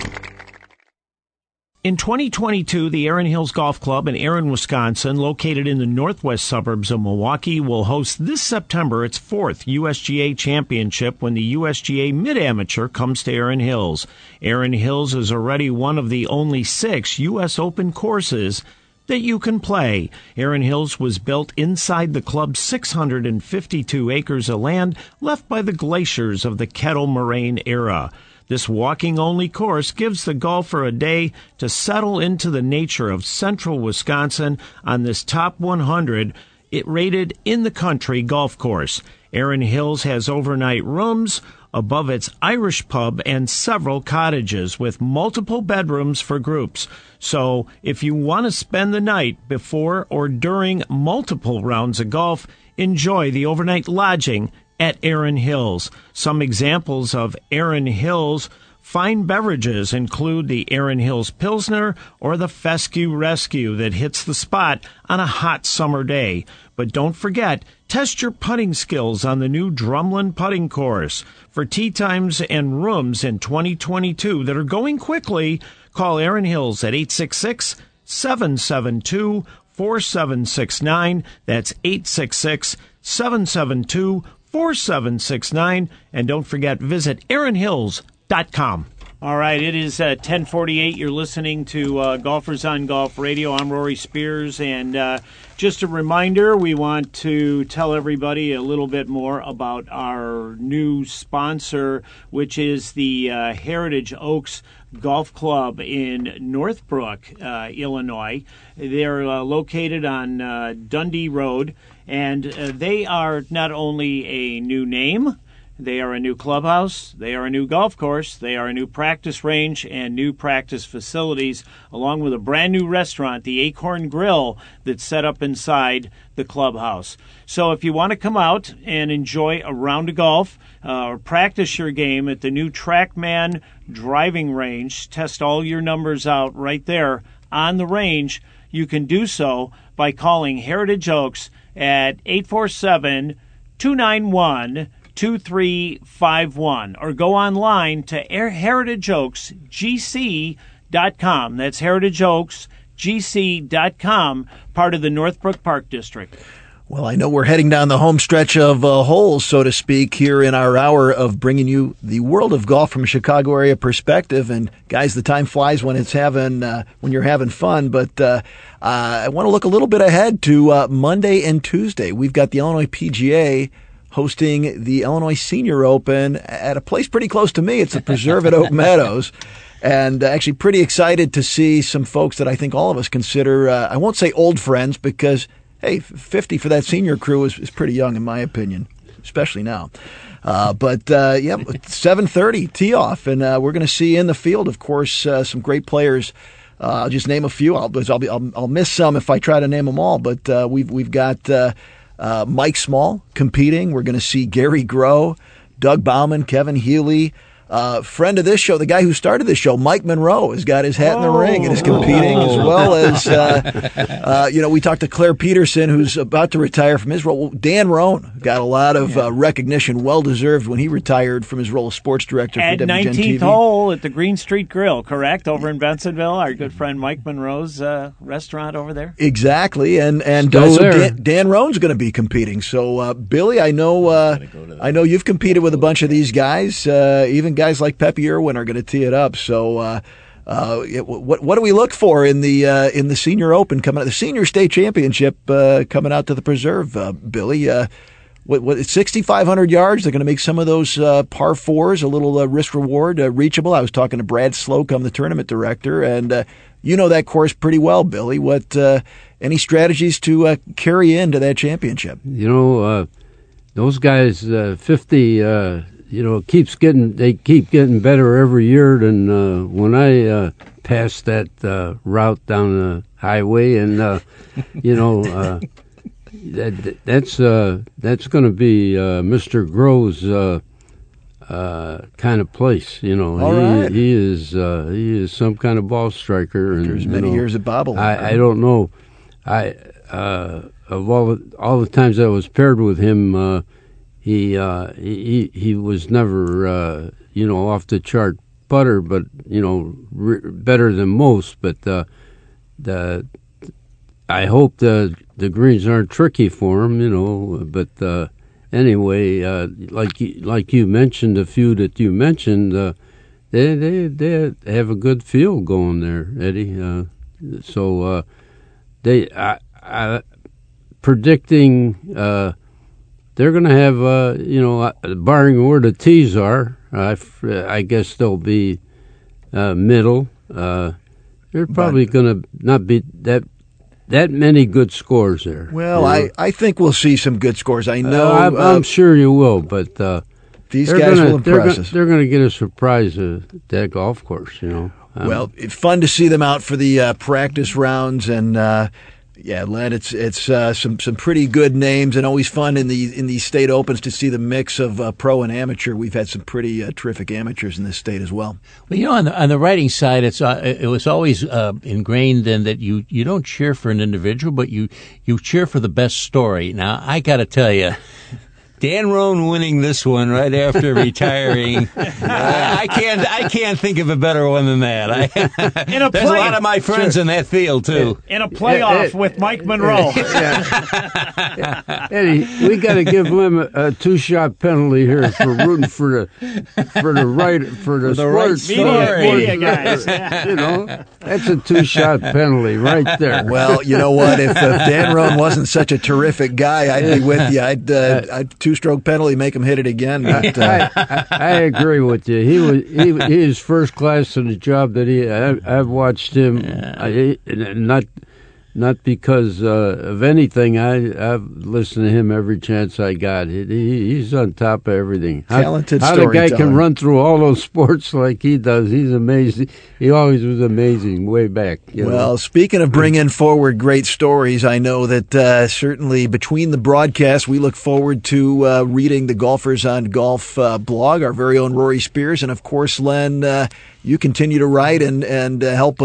[SPEAKER 7] In twenty twenty-two, the Erin Hills Golf Club in Erin, Wisconsin, located in the northwest suburbs of Milwaukee, will host this September its fourth U S G A Championship when the U S G A Mid-Amateur comes to Erin Hills. Erin Hills is already one of the only six U S Open courses that you can play. Erin Hills was built inside the club's six hundred fifty-two acres of land left by the glaciers of the Kettle Moraine era. This walking-only course gives the golfer a day to settle into the nature of central Wisconsin on this top one hundred, it rated in the country golf course. Erin Hills has overnight rooms above its Irish pub and several cottages with multiple bedrooms for groups. So if you want to spend the night before or during multiple rounds of golf, enjoy the overnight lodging at Erin Hills. Some examples of Erin Hills fine beverages include the Erin Hills Pilsner or the Fescue Rescue that hits the spot on a hot summer day. But don't forget, test your putting skills on the new Drumlin putting course. For tee times and rooms in twenty twenty-two that are going quickly, call Erin Hills at eight six six, seven seven two, four seven six nine. That's eight six six, seven seven two, four seven six nine. And don't forget, visit Erin Hills dot com.
[SPEAKER 3] All right, it is uh, ten forty-eight. You're listening to uh, Golfers on Golf Radio. I'm Rory Spears, and uh, just a reminder, we want to tell everybody a little bit more about our new sponsor, which is the uh, Heritage Oaks Golf Club in Northbrook, uh, Illinois. They're uh, located on uh, Dundee Road, and uh, they are not only a new name, they are a new clubhouse, they are a new golf course, they are a new practice range and new practice facilities, along with a brand new restaurant, the Acorn Grill, that's set up inside the clubhouse. So if you want to come out and enjoy a round of golf uh, or practice your game at the new TrackMan driving range, test all your numbers out right there on the range, you can do so by calling Heritage Oaks at eight four seven, two nine one, two three five one or go online to heritage oaks g c dot com. That's heritage oaks G C dot com, part of the Northbrook Park District.
[SPEAKER 4] Well, I know we're heading down the home stretch of uh, holes, so to speak, here in our hour of bringing you the world of golf from a Chicago area perspective. And guys, the time flies when it's having uh, when you're having fun. But uh, uh, I want to look a little bit ahead to uh, Monday and Tuesday. We've got the Illinois P G A hosting the Illinois Senior Open at a place pretty close to me. It's the Preserve at Oak Meadows. And uh, actually pretty excited to see some folks that I think all of us consider, uh, I won't say old friends, because hey, fifty for that senior crew is, is pretty young in my opinion, especially now. Uh, but, uh, yeah, seven thirty tee off, and uh, we're going to see in the field, of course, uh, some great players. Uh, I'll just name a few. I'll, I'll, be, I'll, I'll miss some if I try to name them all, but uh, we've, we've got uh, uh, Mike Small competing. We're going to see Gary Groh, Doug Bauman, Kevin Healy. Uh, friend of this show, the guy who started this show, Mike Monroe, has got his hat in the
[SPEAKER 3] oh.
[SPEAKER 4] ring and is competing, as well as, uh, uh, you know, we talked to Claire Peterson, who's about to retire from his role. Dan Roan got a lot of uh, recognition, well-deserved, when he retired from his role as sports director
[SPEAKER 3] at
[SPEAKER 4] for W G N T V.
[SPEAKER 3] nineteenth hole at the Green Street Grill, correct, over in Bensonville, our good friend Mike Monroe's uh, restaurant over there.
[SPEAKER 4] Exactly, and and uh, so Dan, Dan Roan's going to be competing. So, uh, Billy, I know, uh, I know you've competed with a bunch of these guys, uh, even guys like Pepe Irwin are going to tee it up. So, uh, uh, what what do we look for in the uh, in the Senior Open coming out, the Senior State Championship uh, coming out to the Preserve, uh, Billy? Uh, what what sixty-five hundred yards? They're going to make some of those uh, par fours a little uh, risk reward uh, reachable. I was talking to Brad Slocum, the tournament director, and uh, you know that course pretty well, Billy. What uh, any strategies to uh, carry into that championship?
[SPEAKER 10] You know, uh, those guys, uh, fifty. Uh, You know, it keeps getting, they keep getting better every year. Than uh, when I uh, passed that uh, route down the highway, and uh, you know, uh, that that's uh, that's going to be uh, Mister Groh's uh, uh, kind of place. You know,
[SPEAKER 4] All
[SPEAKER 10] he,
[SPEAKER 4] right.
[SPEAKER 10] he is uh, he is some kind of ball striker, and
[SPEAKER 4] There's many
[SPEAKER 10] you know,
[SPEAKER 4] years at Bobble.
[SPEAKER 10] I, I don't know. I uh, of all the, all the times I was paired with him. Uh, He, uh, he he was never uh, you know, off the chart putter, but you know, re- better than most. But uh, the I hope the the greens aren't tricky for him, you know. But uh, anyway, uh, like you, like you mentioned, a few that you mentioned, uh, they they they have a good field going there, Eddie. Uh, so uh, they I, I predicting. Uh, They're going to have, uh, you know, barring where the tees are, uh, I guess they'll be uh, middle. Uh, they're probably going to not be that that many good scores there.
[SPEAKER 4] Well,
[SPEAKER 10] you know?
[SPEAKER 4] I, I think we'll see some good scores. I know.
[SPEAKER 10] Uh, I'm,
[SPEAKER 4] uh,
[SPEAKER 10] I'm sure you will, but uh,
[SPEAKER 4] these guys
[SPEAKER 10] gonna,
[SPEAKER 4] will impress us.
[SPEAKER 10] They're going to get a surprise at that golf course, you know. Um,
[SPEAKER 4] well, it's fun to see them out for the uh, practice rounds, and uh, yeah, Len, it's it's uh, some some pretty good names, and always fun in the in these state opens to see the mix of uh, pro and amateur. We've had some pretty uh, terrific amateurs in this state as well.
[SPEAKER 5] Well, you know, on the on the writing side, it's uh, it was always uh, ingrained in that you, you don't cheer for an individual, but you you cheer for the best story. Now, I got to tell you, Dan Roan winning this one right after retiring, I, I can't I can't think of a better one than that. I,
[SPEAKER 3] in a
[SPEAKER 5] there's
[SPEAKER 3] play,
[SPEAKER 5] a lot of my friends
[SPEAKER 3] sure.
[SPEAKER 5] in that field too.
[SPEAKER 3] In a playoff
[SPEAKER 10] it, it,
[SPEAKER 3] with Mike Monroe.
[SPEAKER 10] Yeah. Eddie, we got to give him a, a two-shot penalty here for rooting for the for the right for the,
[SPEAKER 5] For the right
[SPEAKER 10] sports
[SPEAKER 3] media,
[SPEAKER 10] story.
[SPEAKER 3] media guys. Yeah.
[SPEAKER 10] You know, that's a two-shot penalty right there.
[SPEAKER 4] Well, you know what? If, if Dan Roan wasn't such a terrific guy, I'd be with you. I'd, uh, I'd two-stroke penalty, make him hit it again. But, uh,
[SPEAKER 10] I, I, I agree with you. He was he, he is first class in the job that he. I, I've watched him. I, not not because uh, of anything. I I've listened to him every chance I got. He, he, he's on top of everything.
[SPEAKER 4] Talented
[SPEAKER 10] How, how the guy
[SPEAKER 4] storyteller.
[SPEAKER 10] can run through all those sports like he does. He's amazing. He always was amazing way back. You
[SPEAKER 4] well,
[SPEAKER 10] know?
[SPEAKER 4] speaking of bringing forward great stories, I know that uh, certainly between the broadcasts, we look forward to uh, reading the Golfers on Golf uh, blog, our very own Rory Spears, and of course, Len, uh, you continue to write and and uh, help uh,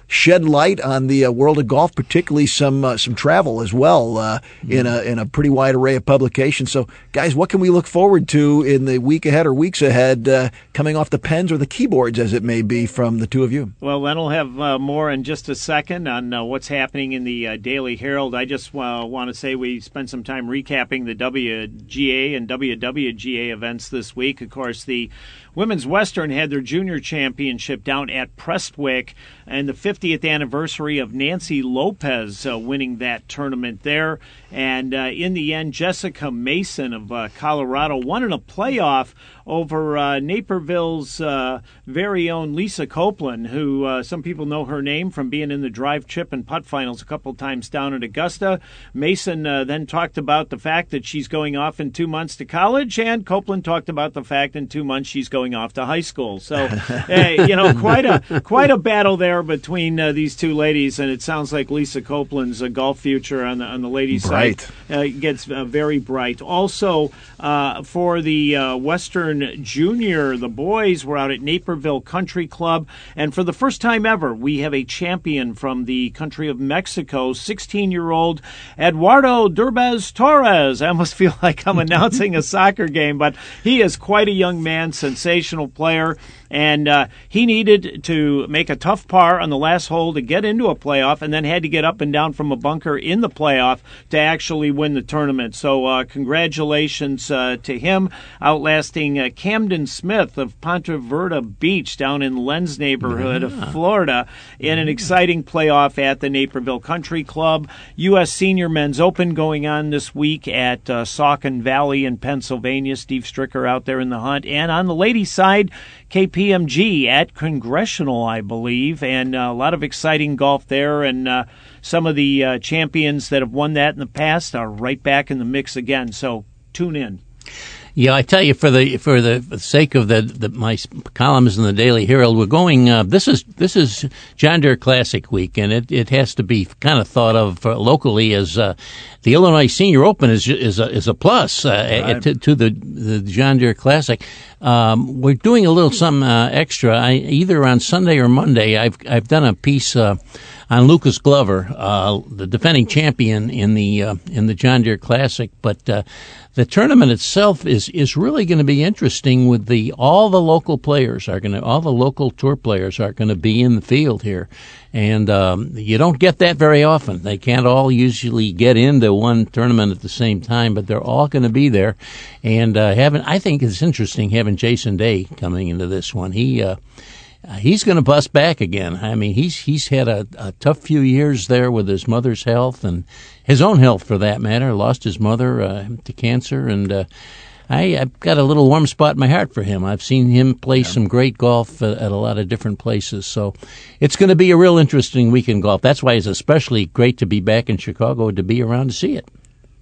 [SPEAKER 4] shed light on the uh, world of golf, particularly some uh, some travel as well uh, mm-hmm. in a in a pretty wide array of publications. So, guys, what can we look forward to in the week ahead or weeks ahead, uh, coming off the pens or the keyboards, as it may be, from the two of you?
[SPEAKER 3] Well, Len will have uh, more in just a second on uh, what's happening in the uh, Daily Herald. I just uh, want to say we spent some time recapping the W G A and W W G A events this week. Of course, the Women's Western had their junior championship down at Prestwick, and the fiftieth anniversary of Nancy Lopez uh, winning that tournament there. And uh, in the end, Jessica Mason of uh, Colorado won in a playoff over uh, Naperville's uh, very own Lisa Copeland, who uh, some people know her name from being in the drive, chip, and putt finals a couple times down at Augusta. Mason uh, then talked about the fact that she's going off in two months to college, and Copeland talked about the fact in two months she's going off to high school. So, uh, you know, quite a quite a battle there between uh, these two ladies, and it sounds like Lisa Copeland's uh, golf future on the on the ladies'
[SPEAKER 4] bright.
[SPEAKER 3] side uh, gets uh, very bright. Also, uh, for the uh, Western Junior, the boys were out at Naperville Country Club, and for the first time ever, we have a champion from the country of Mexico, sixteen-year-old Eduardo Derbez Torres. I almost feel like I'm announcing a soccer game, but he is quite a young man, sensational player, and uh, he needed to make a tough par on the last hole to get into a playoff, and then had to get up and down from a bunker in the playoff to actually win the tournament. So uh, congratulations uh, to him, outlasting uh, Camden Smith of Ponte Verde Beach down in Lens neighborhood yeah. of Florida in an exciting playoff at the Naperville Country Club. U S Senior Men's Open going on this week at uh, Saucon Valley in Pennsylvania. Steve Stricker out there in the hunt. And on the ladies' side, K P M G at Congressional, I believe, and uh, a lot of exciting golf there. And uh, some of the uh, champions that have won that in the past are right back in the mix again. So tune in.
[SPEAKER 5] Yeah, I tell you, for the for the sake of the, the my columns in the Daily Herald, we're going. Uh, this is this is John Deere Classic Week, and it, it has to be kind of thought of uh, locally as uh, the Illinois Senior Open is is a, is a plus uh, right. to, to the the John Deere Classic. Um, we're doing a little something uh, extra. I, either on Sunday or Monday, I've I've done a piece uh, on Lucas Glover, uh, the defending champion in the uh, in the John Deere Classic, but. Uh, The tournament itself is, is really going to be interesting. With the all the local players are going to all the local tour players are going to be in the field here, and um, you don't get that very often. They can't all usually get into one tournament at the same time, but they're all going to be there. And uh, having I think it's interesting having Jason Day coming into this one. He uh, he's going to bust back again. I mean, he's he's had a, a tough few years there with his mother's health and his own health, for that matter. Lost his mother uh, to cancer, and uh, I, I've got a little warm spot in my heart for him. I've seen him play yeah. some great golf at, at a lot of different places, so it's going to be a real interesting week in golf. That's why it's especially great to be back in Chicago, to be around to see it.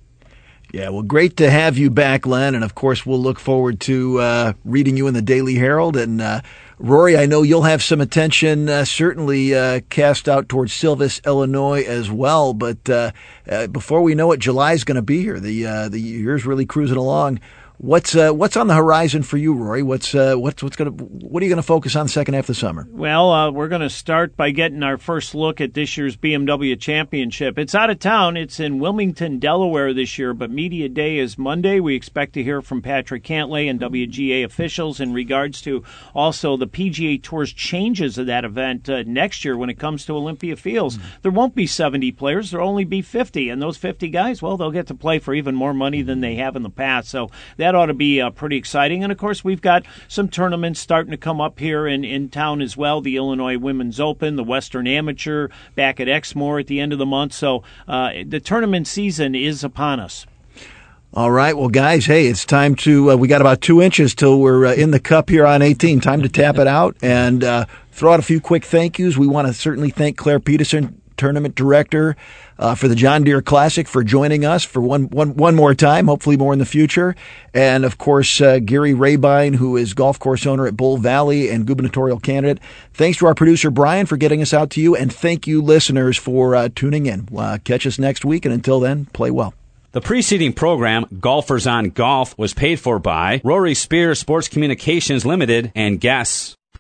[SPEAKER 4] Yeah, well, great to have you back, Len, and of course we'll look forward to uh, reading you in the Daily Herald. And uh, Rory, I know you'll have some attention uh, certainly uh, cast out towards Silvis, Illinois as well. But uh, uh, before we know it, July's going to be here. The uh, the year's really cruising along. What's uh, what's on the horizon for you, Rory? What's uh, what's what's going what are you going to focus on the second half of the summer?
[SPEAKER 3] Well, uh, we're going to start by getting our first look at this year's B M W Championship. It's out of town. It's in Wilmington, Delaware this year, but Media Day is Monday. We expect to hear from Patrick Cantlay and W G A officials in regards to also the P G A Tour's changes of that event uh, next year when it comes to Olympia Fields. Mm-hmm. There won't be seventy players. There'll only be fifty, and those fifty guys, well, they'll get to play for even more money than they have in the past. So that ought to be uh, pretty exciting. And, of course, we've got some tournaments starting to come up here in, in town as well. The Illinois Women's Open, the Western Amateur back at Exmoor at the end of the month. So uh, the tournament season is upon us.
[SPEAKER 4] All right. Well, guys, hey, it's time to, uh, we got about two inches till we're uh, in the cup here on eighteen. Time to tap it out and uh, throw out a few quick thank yous. We want to certainly thank Claire Peterson, Tournament Director uh, for the John Deere Classic, for joining us for one, one, one more time, hopefully more in the future. And, of course, uh, Gary Rabine, who is golf course owner at Bull Valley and gubernatorial candidate. Thanks to our producer, Brian, for getting us out to you. And thank you, listeners, for uh, tuning in. Uh, catch us next week. And until then, play well.
[SPEAKER 2] The preceding program, Golfers on Golf, was paid for by Rory Spears Sports Communications Limited and guests.